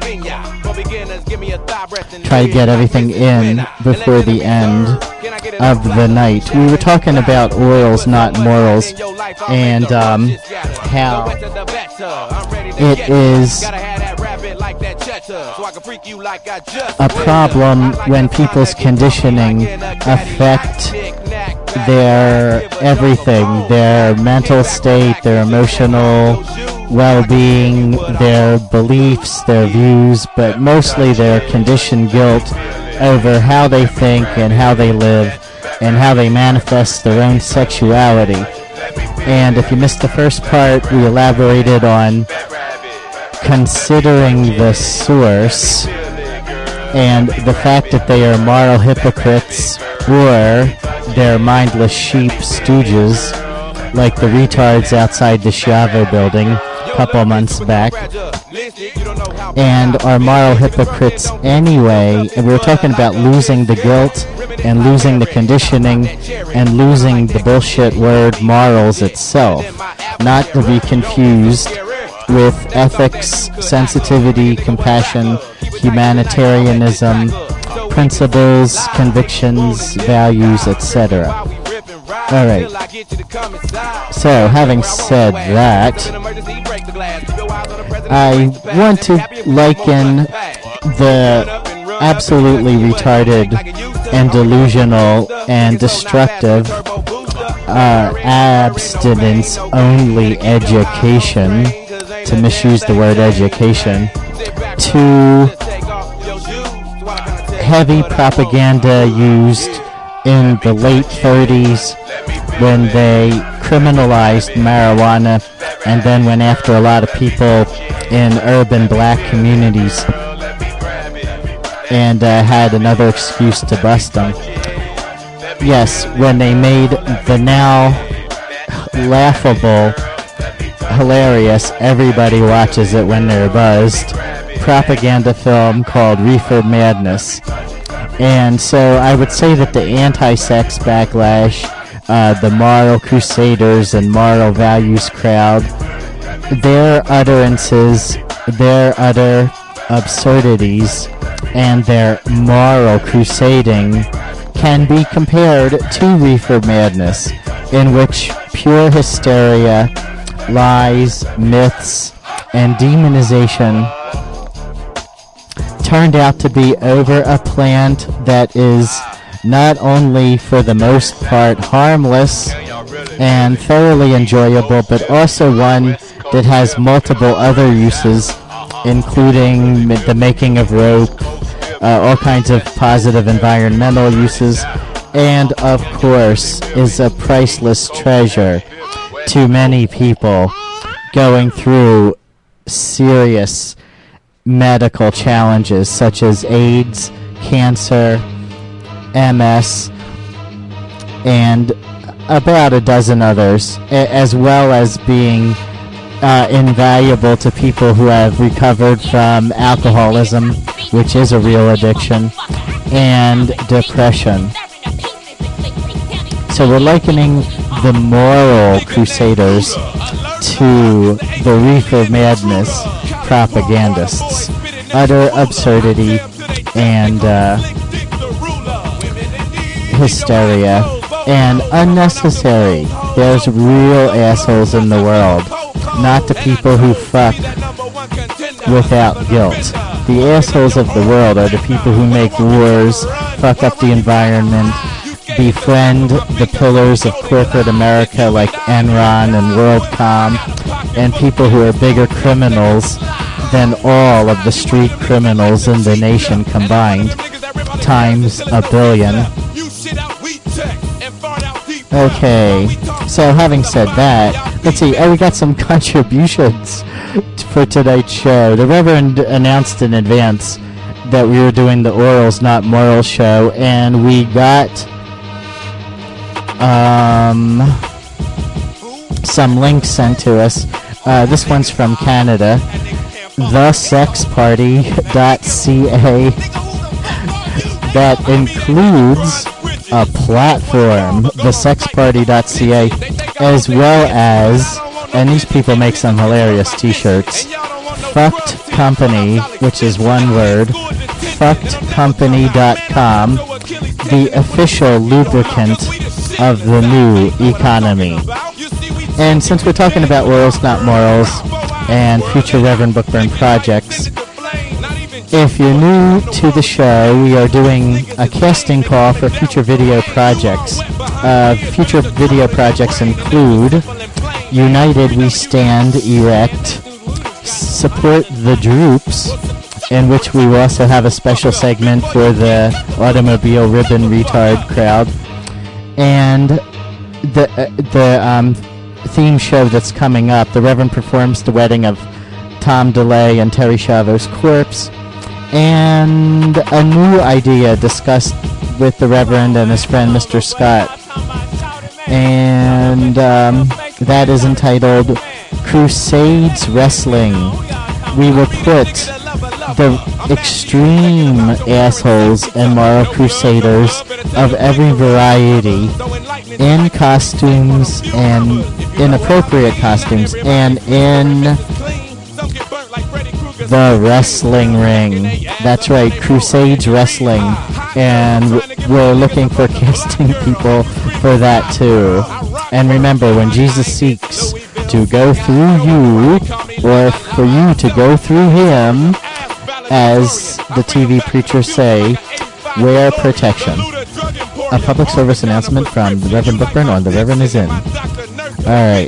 try to get everything in before the end of the night. We were talking about orals, not morals, and um, how it is a problem when people's conditioning affect their everything, their mental state, their emotional well-being, their beliefs, their views, but mostly their conditioned guilt over how they think and how they live and how they manifest their own sexuality. And if you missed the first part, we elaborated on considering the source and the fact that they are moral hypocrites or they're mindless sheep stooges like the retards outside the Chiavo building a couple months back, and are moral hypocrites anyway. And we were talking about losing the guilt and losing the conditioning and losing the bullshit word morals itself, not to be confused with ethics, sensitivity, compassion, humanitarianism, principles, convictions, values, et cetera. Alright. So, having said that, I want to liken the absolutely retarded and delusional and destructive uh, abstinence-only education, to misuse the word education, to heavy propaganda used in the late thirties when they criminalized marijuana and then went after a lot of people in urban black communities and uh, had another excuse to bust them. Yes, when they made the now laughable, hilarious, everybody watches it when they're buzzed, propaganda film called Reefer Madness. And so I would say that the anti-sex backlash, uh, the moral crusaders and moral values crowd, their utterances, their utter absurdities, and their moral crusading can be compared to Reefer Madness, in which pure hysteria, lies, myths, and demonization turned out to be over a plant that is not only for the most part harmless and thoroughly enjoyable, but also one that has multiple other uses, including the making of rope, uh, all kinds of positive environmental uses, and of course is a priceless treasure to many people going through serious medical challenges such as AIDS, cancer, M S, and about a dozen others, a- as well as being uh, invaluable to people who have recovered from alcoholism, which is a real addiction, and depression. So we're likening the moral crusaders to the Reefer Madness propagandists. Utter absurdity and uh, hysteria and unnecessary. There's real assholes in the world, not the people who fuck without guilt. The assholes of the world are the people who make wars, fuck up the environment, befriend the pillars of corporate America like Enron and WorldCom, and people who are bigger criminals than all of the street criminals in the nation combined, times a billion. Okay, so having said that, let's see, oh, we got some contributions for tonight's show. The Reverend announced in advance that we were doing the Orals Not Moral show, and we got um, some links sent to us. Uh, this one's from Canada, the sex party dot c a, that includes a platform, the sex party dot c a, as well as, and these people make some hilarious t-shirts, Fucked Company, which is one word, fucked company dot com, the official lubricant of the new economy. And since we're talking about Orals Not Morals and future Reverend Bookburn projects, if you're new to the show, we are doing a casting call for future video projects. Uh, future video projects include United We Stand Erect, Support the Droops, in which we will also have a special segment for the automobile ribbon retard crowd, and the uh, the um, theme show that's coming up. The Reverend performs the wedding of Tom DeLay and Terry Schiavo's corpse, and a new idea discussed with the Reverend and his friend Mister Scott, and um, that is entitled Crusades Wrestling. We will put the extreme assholes and moral crusaders of every variety in costumes and inappropriate costumes and in the wrestling ring. That's right, Crusades Wrestling. And we're looking for casting people for that too. And remember, when Jesus seeks to go through you, or for you to go through him, as the T V preachers say, wear protection. A public service announcement from the Reverend Bookburn on The Reverend Is In. Alright.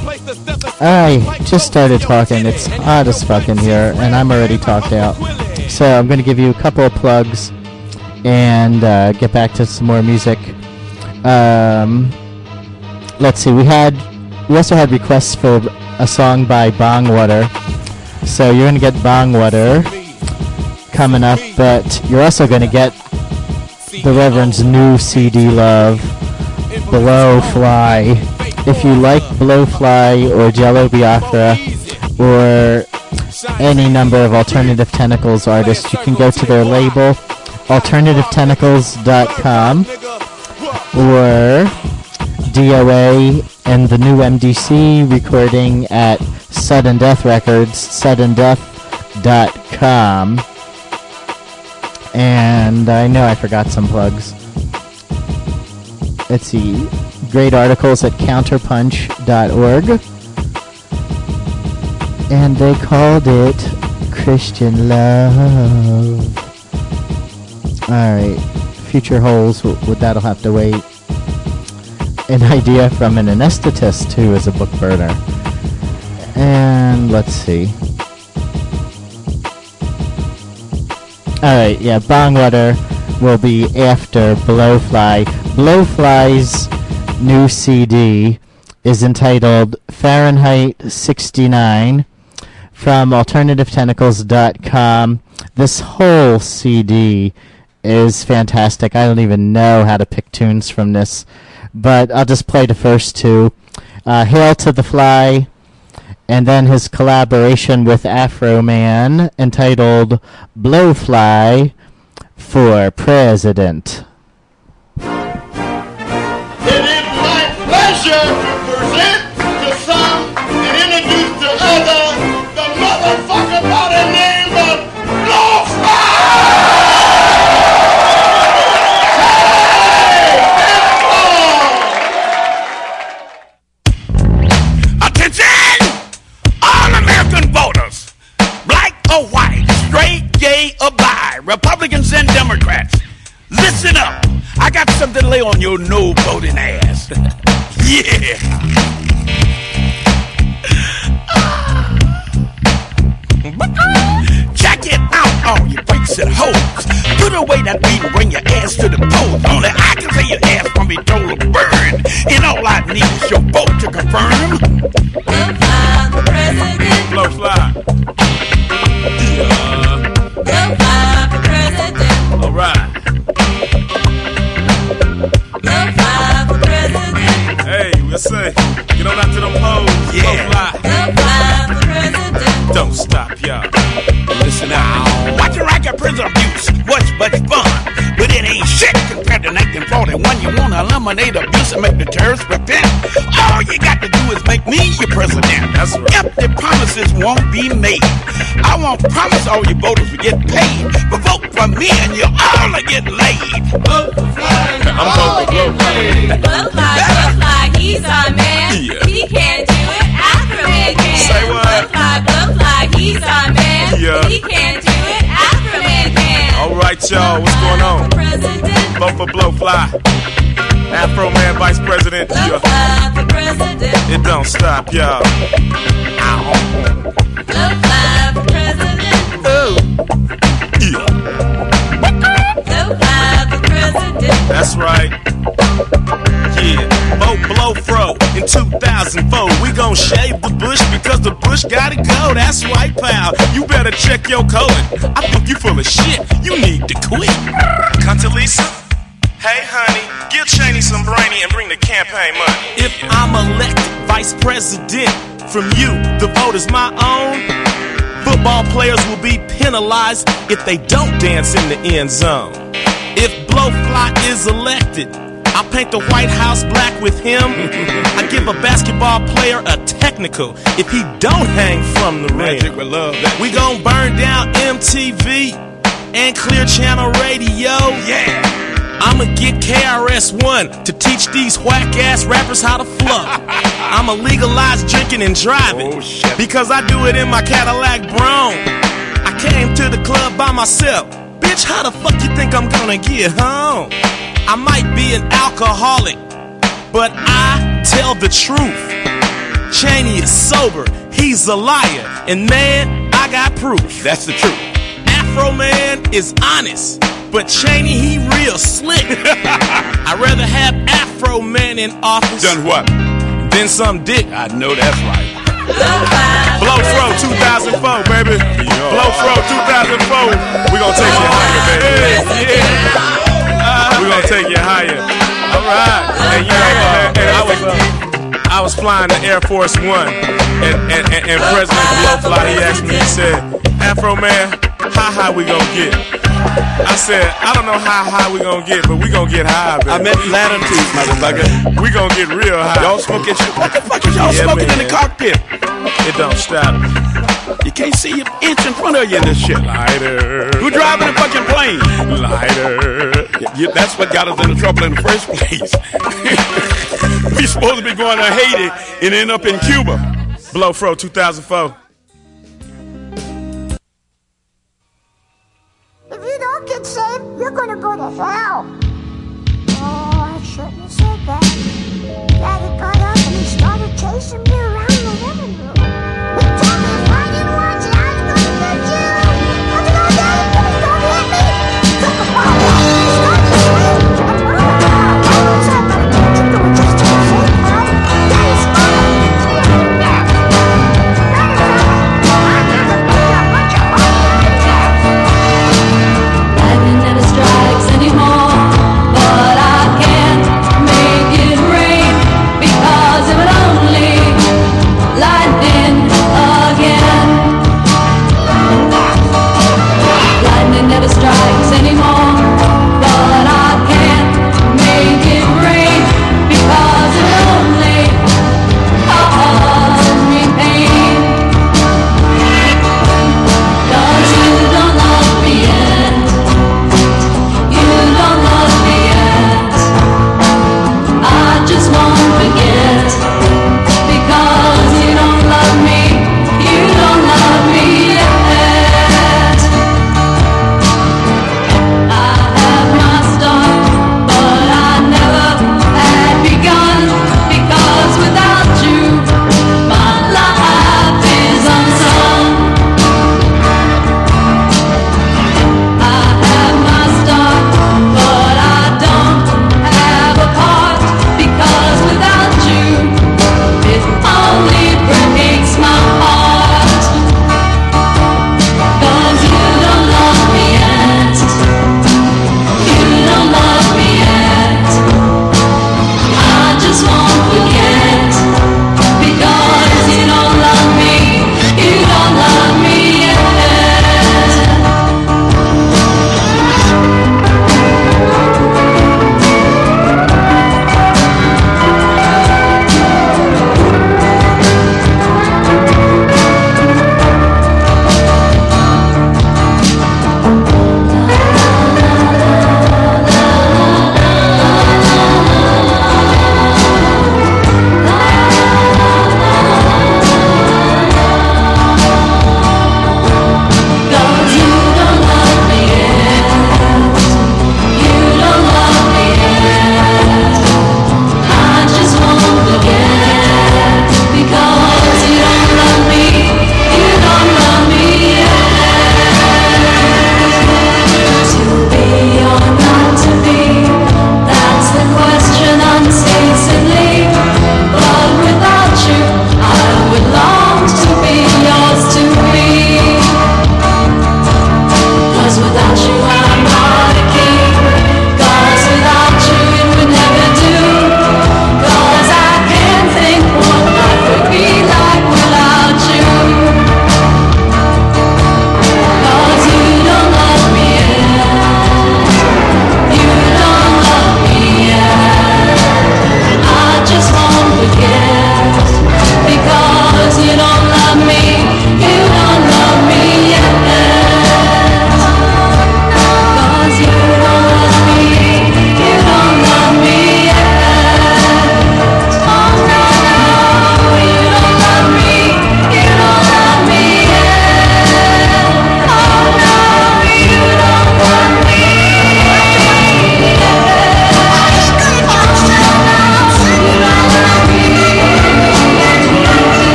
I just started talking. It's hot as fuck in here, and I'm already talked out. So I'm going to give you a couple of plugs and uh, get back to some more music. Um, let's see. We had we also had requests for a song by Bongwater. So you're going to get Bongwater coming up, but you're also going to get the Reverend's new C D, Love, Blowfly. If you like Blowfly or Jello Biafra or any number of Alternative Tentacles artists, you can go to their label, alternative tentacles dot com, or D O A and the new M D C recording at Sudden Death Records, sudden death dot com. And I know I forgot some plugs. Let's see. Great articles at counterpunch dot org. And they called it Christian Love. Alright. Future holes, w- that'll have to wait. An idea from an anesthetist who is a book burner. And let's see. Alright, yeah, Bongwater will be after Blowfly. Blowfly's new C D is entitled Fahrenheit sixty-nine from alternative tentacles dot com. This whole C D is fantastic. I don't even know how to pick tunes from this, but I'll just play the first two. Uh, Hail to the Fly, and then his collaboration with Afro Man entitled Blowfly for President. It is my pleasure to present to some and introduce to others the motherfucker by the name of Blowfly! Attention! All American voters, black or white, straight, gay or bi, Republicans and Democrats, listen up. I got something to lay on your no voting ass. Yeah. Check it out, all you freaks and hoes. Put away that weed and bring your ass to the polls. Only I can say your ass won't be total burn. And all I need is your vote to confirm. Blowfly for president. Blowfly. Yeah. Blowfly for president. All right. Hey, we'll say, get on out to them hoes. Yeah. Blowfly. Don't stop, y'all. Listen out. Watching record prison abuse was much fun, but it ain't shit compared to nineteen forty-one. You wanna eliminate abuse and make the terrorists repent? All you got to do is make me your president. That's right. Empty promises won't be made. I won't promise all your voters will get paid, but vote for me and you all will get laid. I'm voting Blowfly. Blowfly, Blowfly, he's our man. Yeah. He can't do it, Afro Man can. Say what? Blowfly, Blowfly, he's our man. Yeah. He can't do it, Afro Man can. All right, y'all, what's going on? President. Vote for Blowfly. Afro Man Vice President. Blowfly Yeah. for president. It don't stop, y'all. Blowfly for president. Ooh. Yeah. Blowfly for president. That's right. Yeah, vote Blowfro in two thousand four. We gon' shave the bush because the bush gotta go. That's right, pal. You better check your code. I think you full of shit. You need to quit. Contalisa? Hey, honey, give Cheney some brainy and bring the campaign money. If I'm elected vice president from you, the vote is my own. Football players will be penalized if they don't dance in the end zone. If Blowfly is elected, I paint the White House black with him. I give a basketball player a technical if he don't hang from the rim. Magic will love that. We gon' burn down M T V and Clear Channel Radio. Yeah. I'ma get K R S One to teach these whack-ass rappers how to flow. I'ma legalize drinking and driving Oh, shit. because I do it in my Cadillac Brougham. I came to the club by myself. Bitch, how the fuck you think I'm gonna get home? I might be an alcoholic, but I tell the truth. Cheney is sober, he's a liar, and man, I got proof. That's the truth. Afro Man is honest, but Cheney, he real slick. I'd rather have Afro Man in office Done what? than some dick. I know that's right. Blow Throw two thousand four, baby. Blow Throw two thousand four. We gonna take you higher, baby. Yeah. We gonna take you higher. All right. And you know, and I was, I was flying the Air Force One, and and, and, and President Blowfly, he asked me, he said, Afro Man, how high we gonna get? I said, I don't know how high we gonna get, but we gonna get high, baby. I meant latitude, motherfucker. We gonna get real high. Y'all smoking shit. What the fuck is y'all Yeah, smoking man. in the cockpit? It don't stop. You can't see an inch in front of you in this shit. Lighter. Who driving the fucking plane? Lighter. Y- y- that's what got us into trouble in the first place. We supposed to be going to Haiti and end up in Cuba. Blow Fro two thousand four. If you don't get saved, you're gonna go to hell. Oh, I shouldn't have said that. Daddy got up and he started chasing me around the living room. He told me if I didn't watch it, I was gonna get you. I said, oh, Daddy, please don't hit me. He took the ball out and he started swinging. And Mama, I was up and I told you to just to the same time. Daddy started hitting me in the neck. Daddy said, I never beat a bunch of hard guys. Lightning never strikes anymore, but I can't make it rain.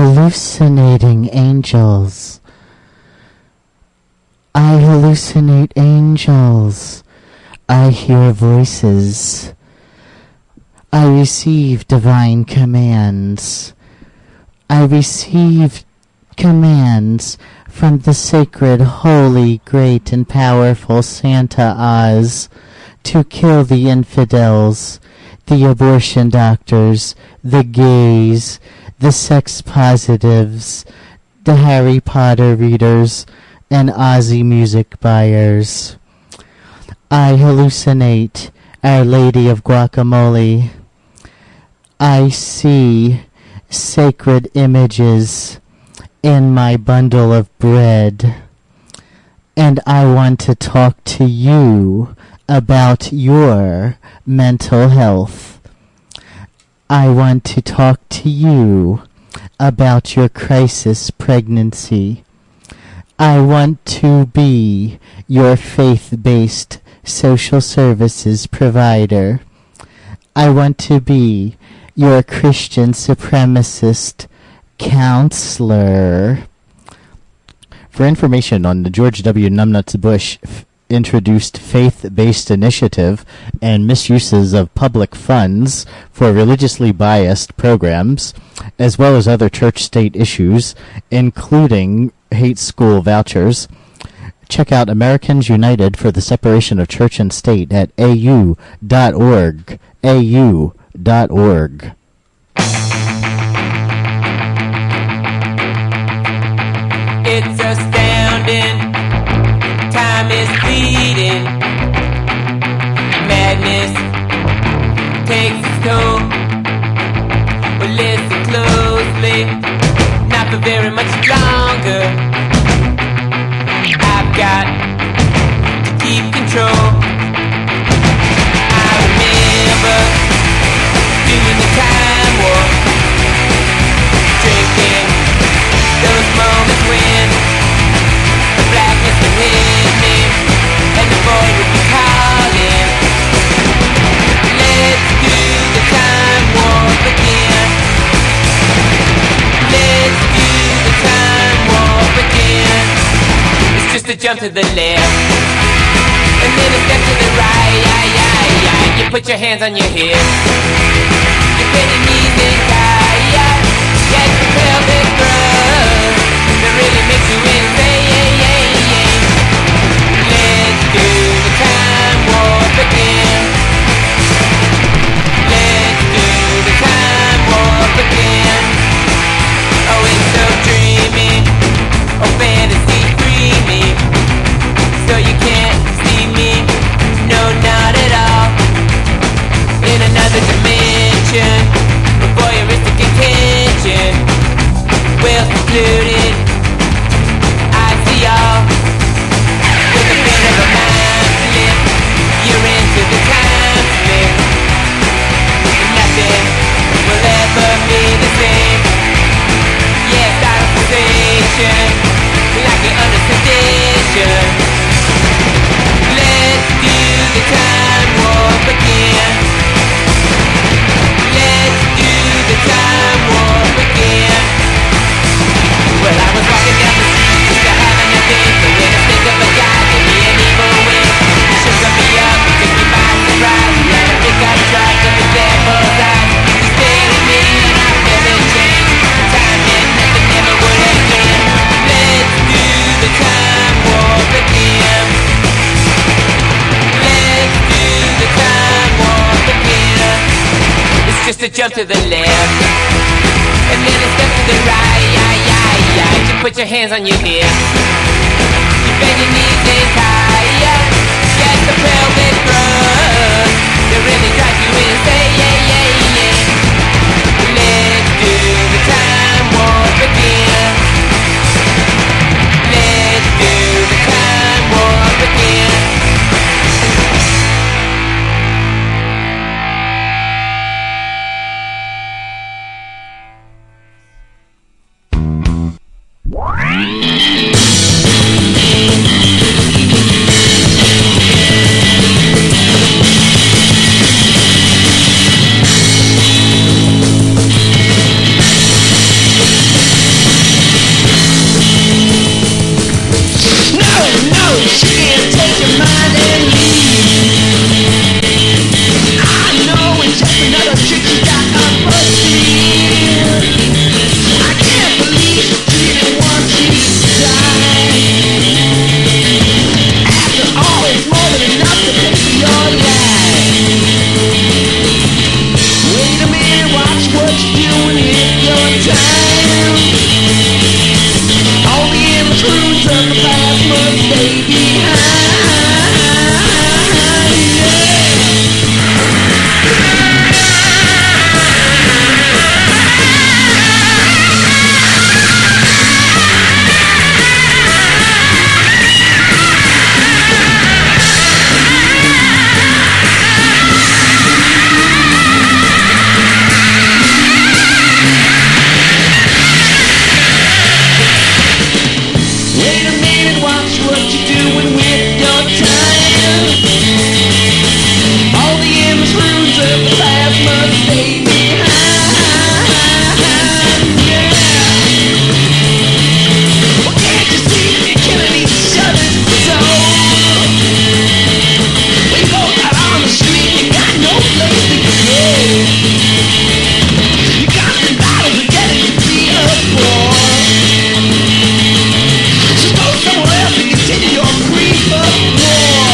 hallucinating angels. I hallucinate angels. I hear voices. I receive divine commands. I receive commands from the sacred, holy, great, and powerful Santa Oz to kill the infidels, the abortion doctors, the gays, the sex positives, the Harry Potter readers, and Aussie music buyers. I hallucinate Our Lady of Guacamole. I see sacred images in my bundle of bread, and I want to talk to you about your mental health. I want to talk to you about your crisis pregnancy. I want to be your faith-based social services provider. I want to be your Christian supremacist counselor. For information on the George W. Numbnuts Bush f- introduced faith-based initiative and misuses of public funds for religiously biased programs, as well as other church-state issues, including hate school vouchers, check out Americans United for the Separation of Church and State at A U dot org. A U dot org. It's astounding. Time is fleeting. Madness takes its toll. But listen closely. Not for very much longer. I've got to keep control. I remember doing the time warp, drinking those moments when the blackness would hit me and the void would be calling. Let's do the time warp again. Let's do the time warp again. It's just a jump to the left and then a step to the right. Yeah, yeah, yeah. You put your hands on your hips, you bend your knees and tie. Yeah, get the pelvic thrust that really makes you insane. Yeah, yeah, yeah. Let's do the time warp again. Let's do the time warp again. Oh, it's so dreamy. Oh, fantasy dreamy. So you can't see me. No, not at all. In another dimension, with voyeuristic intention, well secluded, I see all. With a bit of a mind slip, you're into the time slip. Nothing will ever be the same. Yes, out of sensation, like you're under sedation. Let's do the time warp again. Let's do the time warp again. Well, I was walking down the street, used to having a thing. So when I think of a guy, give me an evil wink. He shook me up, he took me by surprise. Yeah, I think I tried to the devil's eyes. He stared at me and I felt it change. Time meant nothing, never would again. Let's do the time warp again. Let's do the time warp again. It's just a jump to the left and then a step to the right. Yeah, yeah, yeah. You put your hands on your hips, you bend your knees and tie. Yeah, get the pelvic thrust that really drives you insane. Yeah, yeah, yeah. Let's do the time warp again. Let's do the time warp again. Screws of the past must stay behind. Wait a minute, watch what you're doing with your time. All the influence of the past must stay behind. Yeah. Well, can't you see you're killing each other's soul? We both out on the street, you got no place to go. You got the battle to get it to be a war. So go somewhere else and continue your creep of war.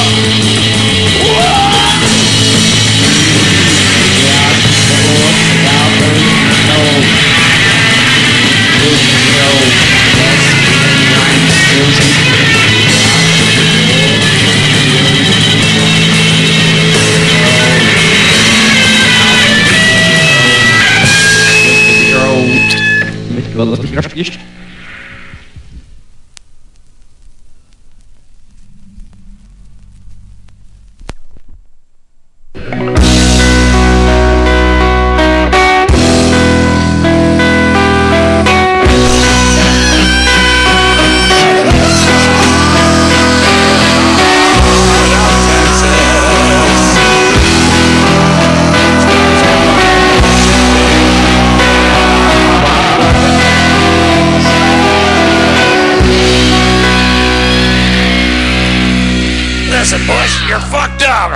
Listen, Bush, you're fucked up.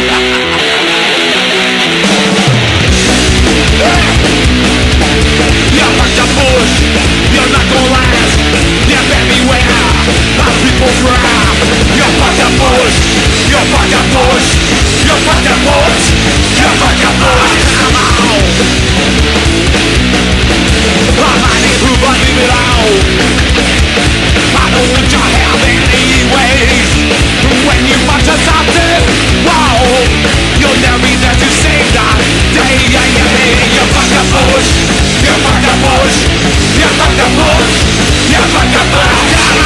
You're fucked up, Bush. You're not gonna last. You better beware of people's wrath. You're fucked up, Bush. You're fucked up, Bush. You're fucked up, Bush. You're fucked up, Bush. Come on. I'm not here to leave it out. I know that you have any ways. When you want to something, wow, you'll never be there to save that day. Yeah, yeah, yeah. You fucked up, Bush. You fucked up, Bush. You fucked up, Bush. You fucked up, Bush. Come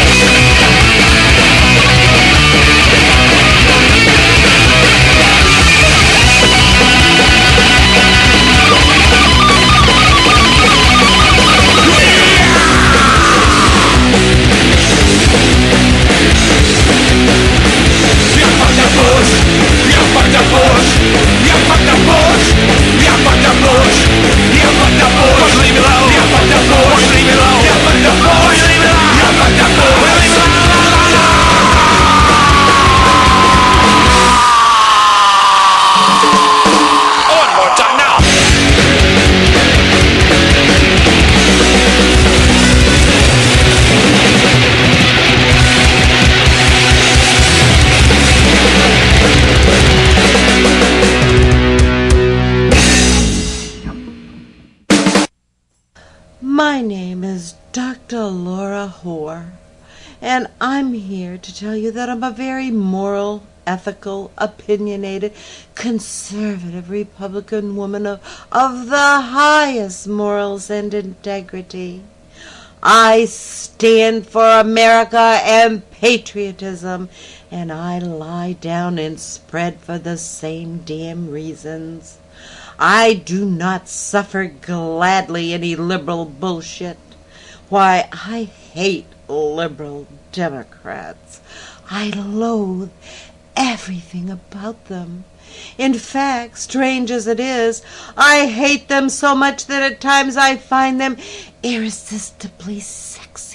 My name is Doctor Laura Hoare, and I'm here to tell you that I'm a very moral, ethical, opinionated, conservative Republican woman of, of the highest morals and integrity. I stand for America and patriotism, and I lie down and spread for the same damn reasons. I do not suffer gladly any liberal bullshit. Why, I hate liberal Democrats. I loathe everything about them. In fact, strange as it is, I hate them so much that at times I find them irresistibly sexy.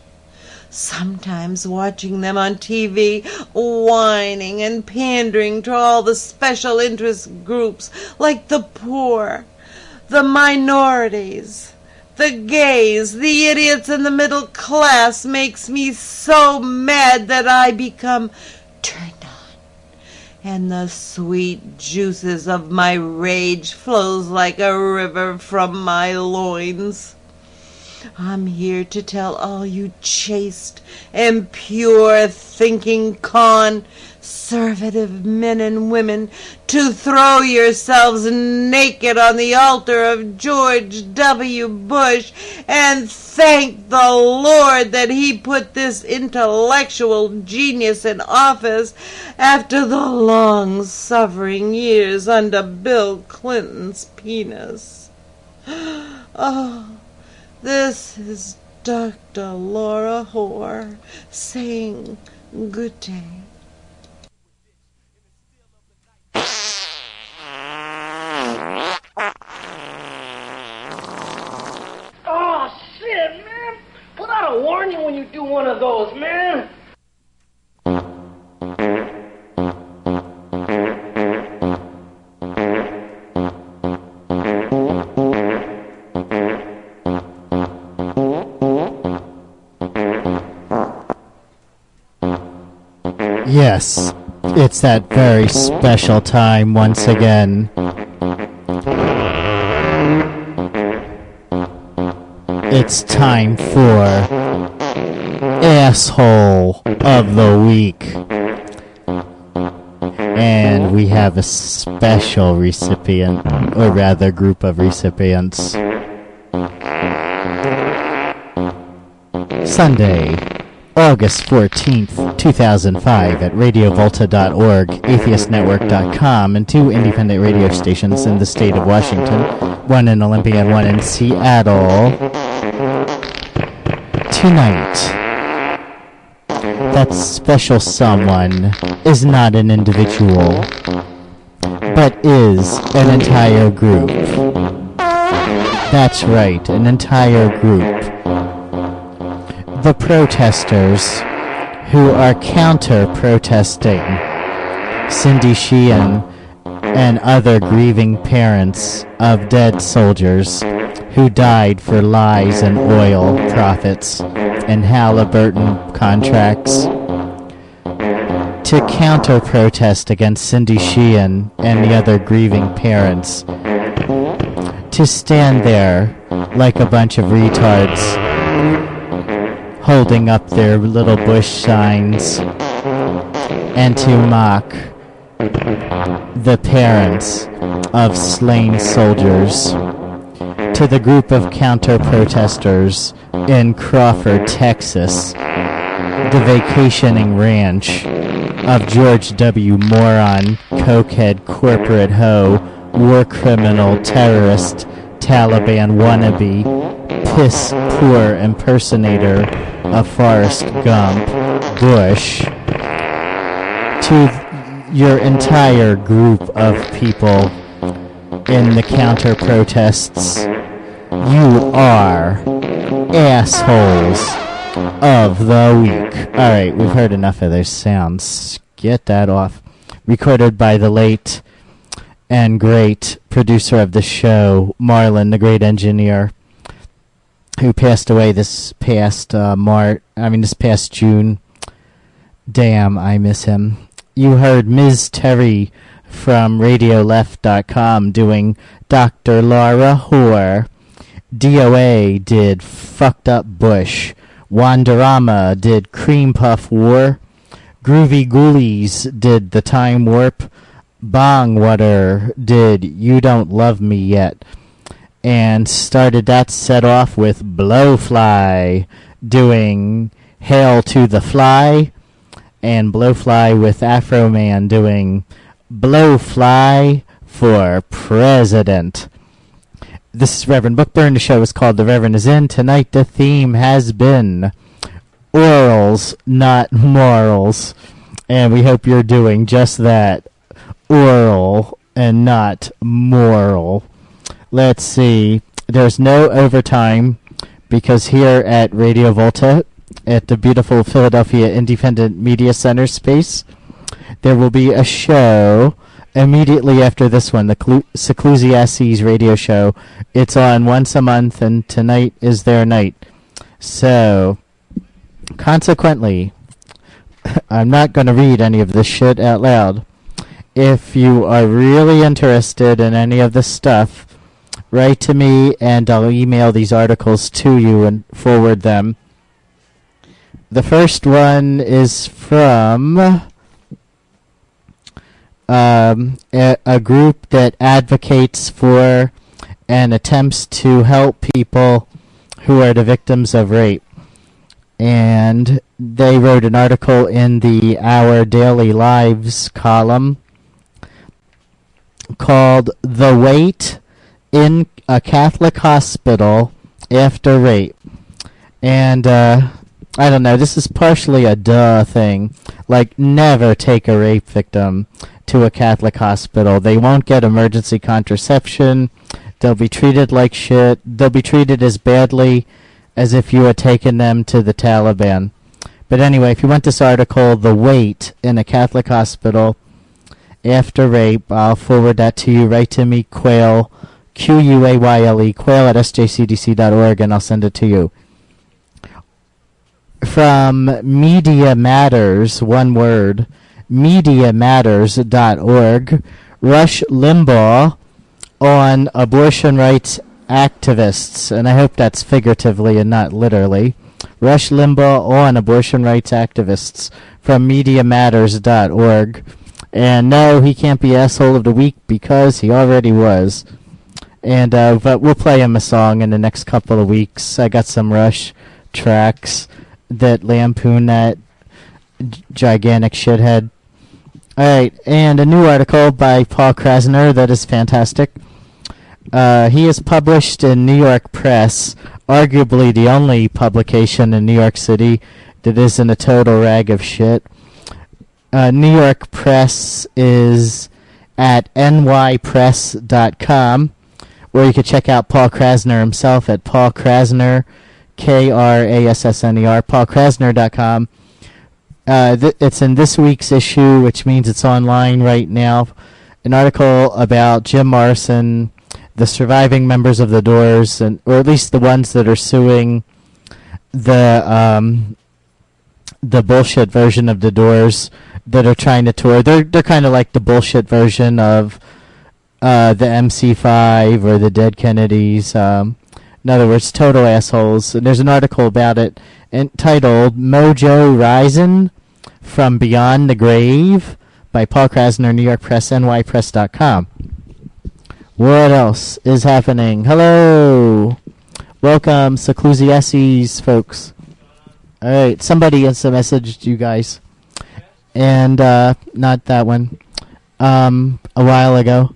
Sometimes watching them on T V, whining and pandering to all the special interest groups like the poor, the minorities, the gays, the idiots, and the middle class makes me so mad that I become turned on, and the sweet juices of my rage flows like a river from my loins. I'm here to tell all you chaste and pure thinking conservative men and women to throw yourselves naked on the altar of George W. Bush and thank the Lord that he put this intellectual genius in office after the long-suffering years under Bill Clinton's penis. Oh, this is Doctor Laura Hoare saying good day. Oh, shit, man. Put out a warning when you do one of those, man. Yes, it's that very special time once again. It's time for Asshole of the Week. And we have a special recipient, or rather group of recipients. Sunday, August fourteenth, two thousand five, at radio volta dot org, atheist network dot com, and two independent radio stations in the state of Washington, one in Olympia and one in Seattle. Tonight, that special someone is not an individual, but is an entire group. That's right, an entire group. The protesters who are counter-protesting Cindy Sheehan and other grieving parents of dead soldiers who died for lies and oil profits and Halliburton contracts. To counter-protest against Cindy Sheehan and the other grieving parents. To stand there like a bunch of retards holding up their little Bush signs and to mock the parents of slain soldiers. To the group of counter-protesters in Crawford, Texas, the vacationing ranch of George W. Moron, cokehead, corporate hoe, war criminal, terrorist, Taliban wannabe, piss poor impersonator of Forrest Gump, Bush, to your entire group of people in the counter-protests, you are assholes of the week. Alright, we've heard enough of those sounds. Get that off. Recorded by the late and great producer of the show, Marlon, the great engineer, who passed away this past uh, March, I mean this past June. Damn, I miss him. You heard Miz Terry from radio left dot com doing Doctor Laura Hoare. D O A did Fucked Up Bush. Wanderama did Cream Puff War. Groovy Ghoulies did The Time Warp. Bongwater did You Don't Love Me Yet. And started that set off with Blowfly doing Hail to the Fly. And Blowfly with Afro Man doing Blowfly for President. This is Reverend Bookburn. The show is called The Reverend Is In. Tonight the theme has been orals, not morals. And we hope you're doing just that. Oral and not moral. Let's see. There's no overtime because here at Radio Volta, at the beautiful Philadelphia Independent Media Center space, there will be a show immediately after this one, the Clu- Seclusiastes radio show. It's on once a month, and tonight is their night. So, consequently, I'm not going to read any of this shit out loud. If you are really interested in any of this stuff, write to me, and I'll email these articles to you and forward them. The first one is from um, a, a group that advocates for and attempts to help people who are the victims of rape. And they wrote an article in the Our Daily Lives column called "The Wait in a Catholic Hospital After Rape." And, uh, I don't know, this is partially a duh thing. Like, never take a rape victim to a Catholic hospital. They won't get emergency contraception. They'll be treated like shit. They'll be treated as badly as if you had taken them to the Taliban. But anyway, if you want this article, "The Wait in a Catholic Hospital After Rape," I'll forward that to you. Write to me, Quayle, Q U A Y L E, Quayle at S J C D C dot org, and I'll send it to you. From Media Matters, one word, media matters dot org, Rush Limbaugh on abortion rights activists, and I hope that's figuratively and not literally. Rush Limbaugh on abortion rights activists from media matters dot org. And no, he can't be asshole of the week because he already was. And uh, but we'll play him a song in the next couple of weeks. I got some Rush tracks that lampoon that g- gigantic shithead. Alright, and a new article by Paul Krasner that is fantastic. Uh, he is published in New York Press, arguably the only publication in New York City that isn't a total rag of shit. Uh, New York Press is at N Y press dot com, where you can check out Paul Krasner himself at Paul Krasner, K R A S S N E R, paul krasner dot com. Uh, th- it's in this week's issue, which means it's online right now. An article about Jim Morrison, the surviving members of the Doors, and or at least the ones that are suing the um, the bullshit version of the Doors that are trying to tour. They're they're kind of like the bullshit version of uh, the M C five or the Dead Kennedys. Um, in other words, total assholes. And there's an article about it entitled "Mojo Risin' from Beyond the Grave" by Paul Krasner, New York Press, N Y press dot com. What else is happening? Hello! Welcome, Seclusiases, folks. Alright, somebody has messaged you guys. And, uh, not that one. Um, a while ago.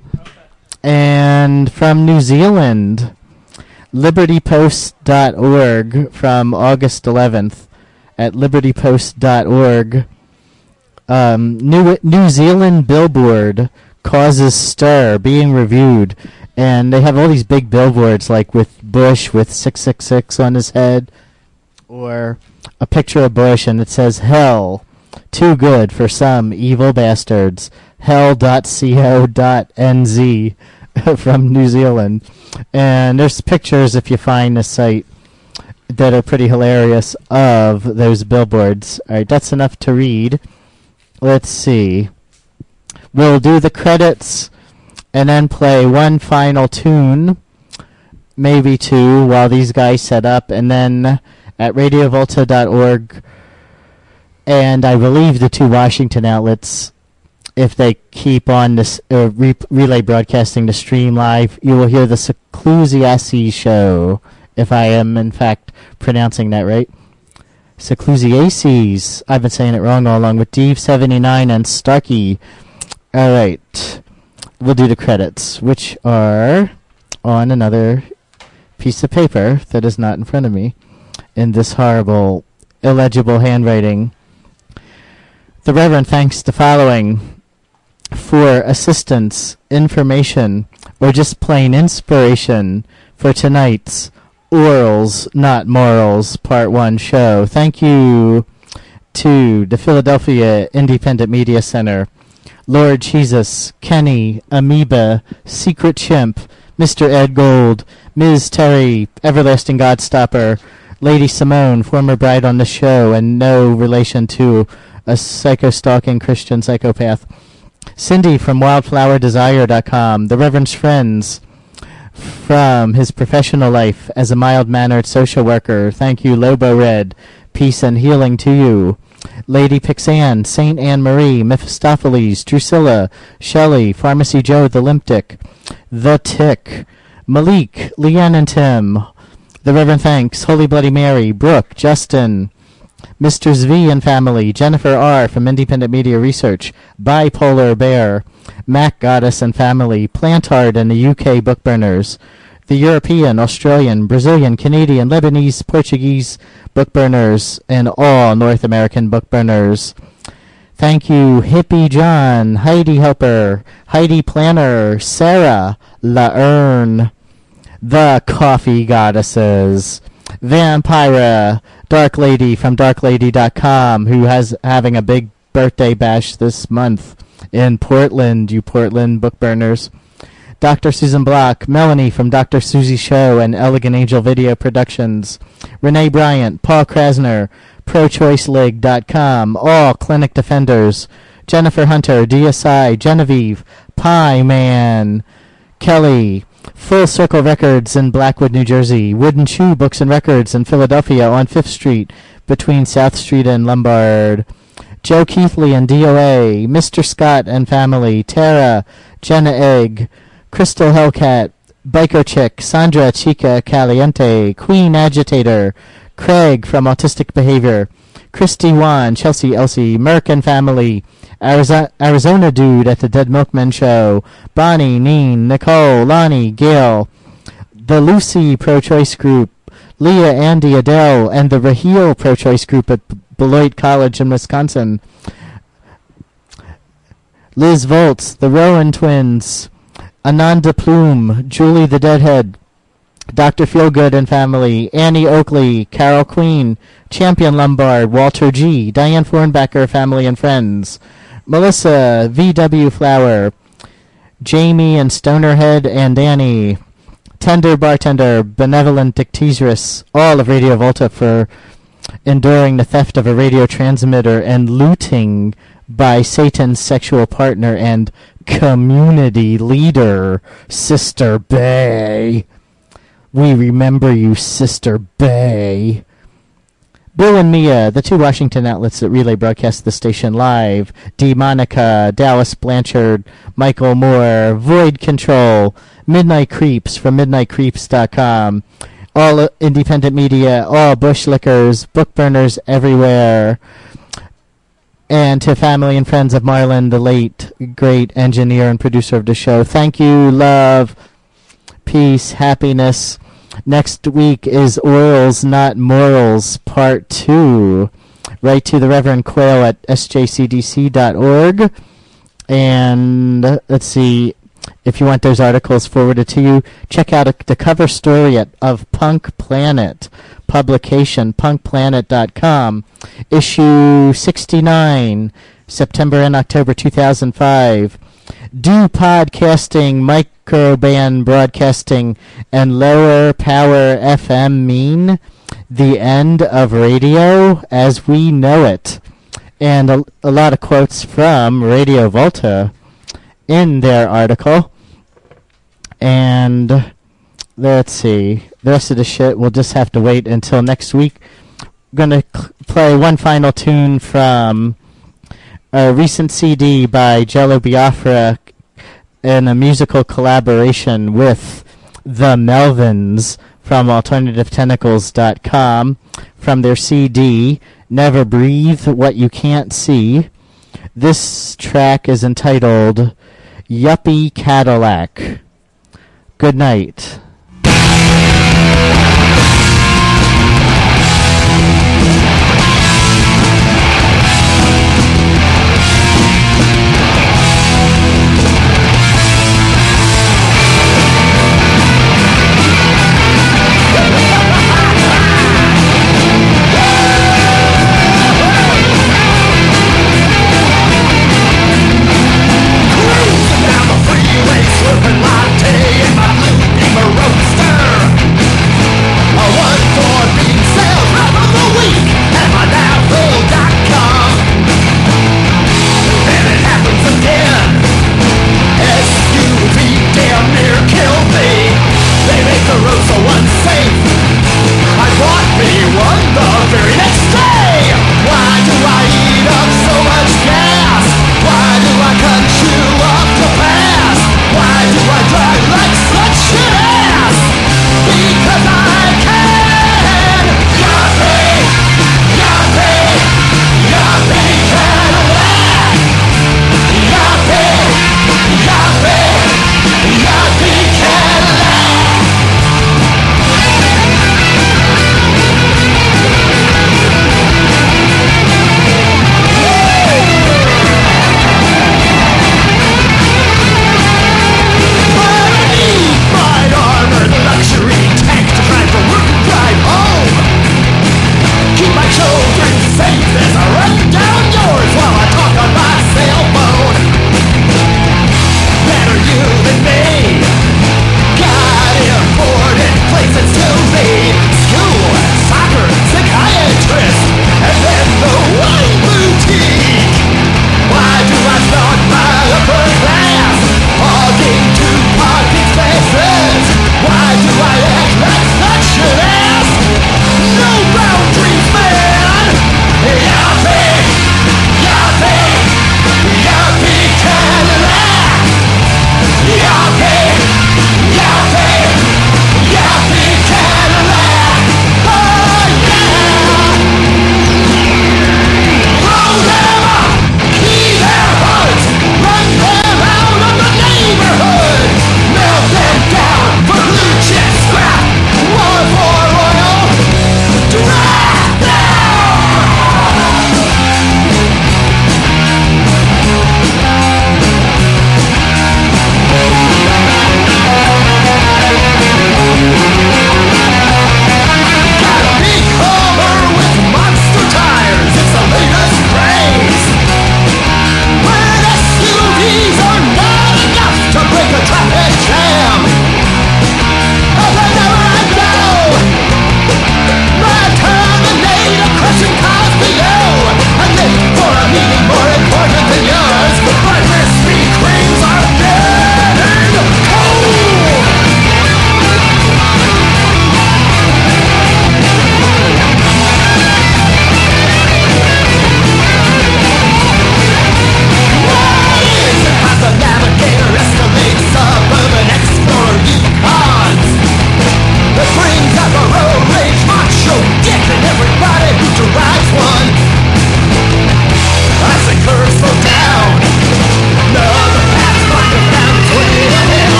And from New Zealand, liberty post dot org from August eleventh at liberty post dot org. Um, New, New Zealand billboard causes stir being reviewed, and they have all these big billboards like with Bush with six six six on his head, or a picture of Bush and it says "Hell, too good for some evil bastards, hell dot co dot n z" from New Zealand. And there's pictures, if you find the site, that are pretty hilarious of those billboards. Alright, that's enough to read. Let's see. We'll do the credits and then play one final tune, maybe two, while these guys set up, and then at radio volta dot org and I believe the two Washington outlets, if they keep on this uh, re- relay broadcasting to stream live, you will hear the Seclusiases show, if I am in fact pronouncing that right. Seclusiases. I've been saying it wrong all along, with Dave seventy-nine and Starkey. Alright, we'll do the credits, which are on another piece of paper that is not in front of me in this horrible, illegible handwriting. The Reverend thanks the following for assistance, information, or just plain inspiration for tonight's Orals, Not Morals, Part one show. Thank you to the Philadelphia Independent Media Center, Lord Jesus, Kenny, Amoeba, Secret Chimp, Mister Ed Gold, Miz Terry, Everlasting Godstopper, Lady Simone, former bride on the show and no relation to a psycho-stalking Christian psychopath, Cindy from wildflower desire dot com, the Reverend's Friends, from his professional life as a mild-mannered social worker. Thank you, Lobo Red. Peace and healing to you. Lady Pixan, Saint Anne Marie, Mephistopheles, Drusilla, Shelley, Pharmacy Joe, The Limptic, The Tick, Malik, Leanne and Tim, The Reverend Thanks, Holy Bloody Mary, Brooke, Justin, Mister Zvi and family, Jennifer R. from Independent Media Research, Bipolar Bear, Mac Goddess and family, Plantard and the U K Bookburners, the European, Australian, Brazilian, Canadian, Lebanese, Portuguese Bookburners, and all North American Bookburners. Thank you, Hippie John, Heidi Helper, Heidi Planner, Sarah, Laerne, the Coffee Goddesses, Vampira, Dark Lady from dark lady dot com, who has having a big birthday bash this month in Portland, you Portland Bookburners. Doctor Susan Block, Melanie from Doctor Susie Show and Elegant Angel Video Productions, Renee Bryant, Paul Krasner, pro choice lig dot com, all clinic defenders, Jennifer Hunter, D S I, Genevieve, Pie Man, Kelly, Full Circle Records in Blackwood, New Jersey, Wooden Shoe Books and Records in Philadelphia on Fifth Street between South Street and Lombard, Joe Keithley and D O A, Mister Scott and family, Tara, Jenna Egg, Crystal Hellcat, Biker Chick, Sandra Chica Caliente, Queen Agitator, Craig from Autistic Behavior, Christy Wan, Chelsea Elsie, Merck and family, Ariza- Arizona Dude at the Dead Milkman Show, Bonnie, Neen, Nicole, Lonnie, Gail, the Lucy Pro-Choice Group, Leah, Andy, Adele, and the Raheel Pro-Choice Group at Beloit College in Wisconsin, Liz Volts, the Rowan Twins, Ananda Plume, Julie the Deadhead, Doctor Feelgood and family, Annie Oakley, Carol Queen, Champion Lombard, Walter G., Diane Fornbacker, family and friends, Melissa, V W Flower, Jamie and Stonerhead and Danny, Tender Bartender, Benevolent Dictesurus, all of Radio Volta for enduring the theft of a radio transmitter and looting by Satan's sexual partner and community leader, Sister Bay. We remember you, Sister Bay. Bill and Mia, the two Washington outlets that relay broadcast the station live, D. Monica, Dallas Blanchard, Michael Moore, Void Control, Midnight Creeps from midnight creeps dot com, all independent media, all Bush Liquors, Bookburners everywhere, and to family and friends of Marlon, the late, great engineer and producer of the show. Thank you, love, peace, happiness. Next week is Orals Not Morals, Part two. Write to the Reverend Quayle at s j c d c dot org. And uh, let's see, if you want those articles forwarded to you, check out a, the cover story at, of Punk Planet publication, punk planet dot com, issue sixty-nine, September and October two thousand five. Do podcasting, microband broadcasting, and lower power F M mean the end of radio as we know it? And a, a lot of quotes from Radio Volta in their article. And let's see, the rest of the shit we'll just have to wait until next week. I'm going to cl- play one final tune from a recent C D by Jello Biafra in a musical collaboration with the Melvins from alternative tentacles dot com from their C D, Never Breathe What You Can't See. This track is entitled Yuppie Cadillac. Good night.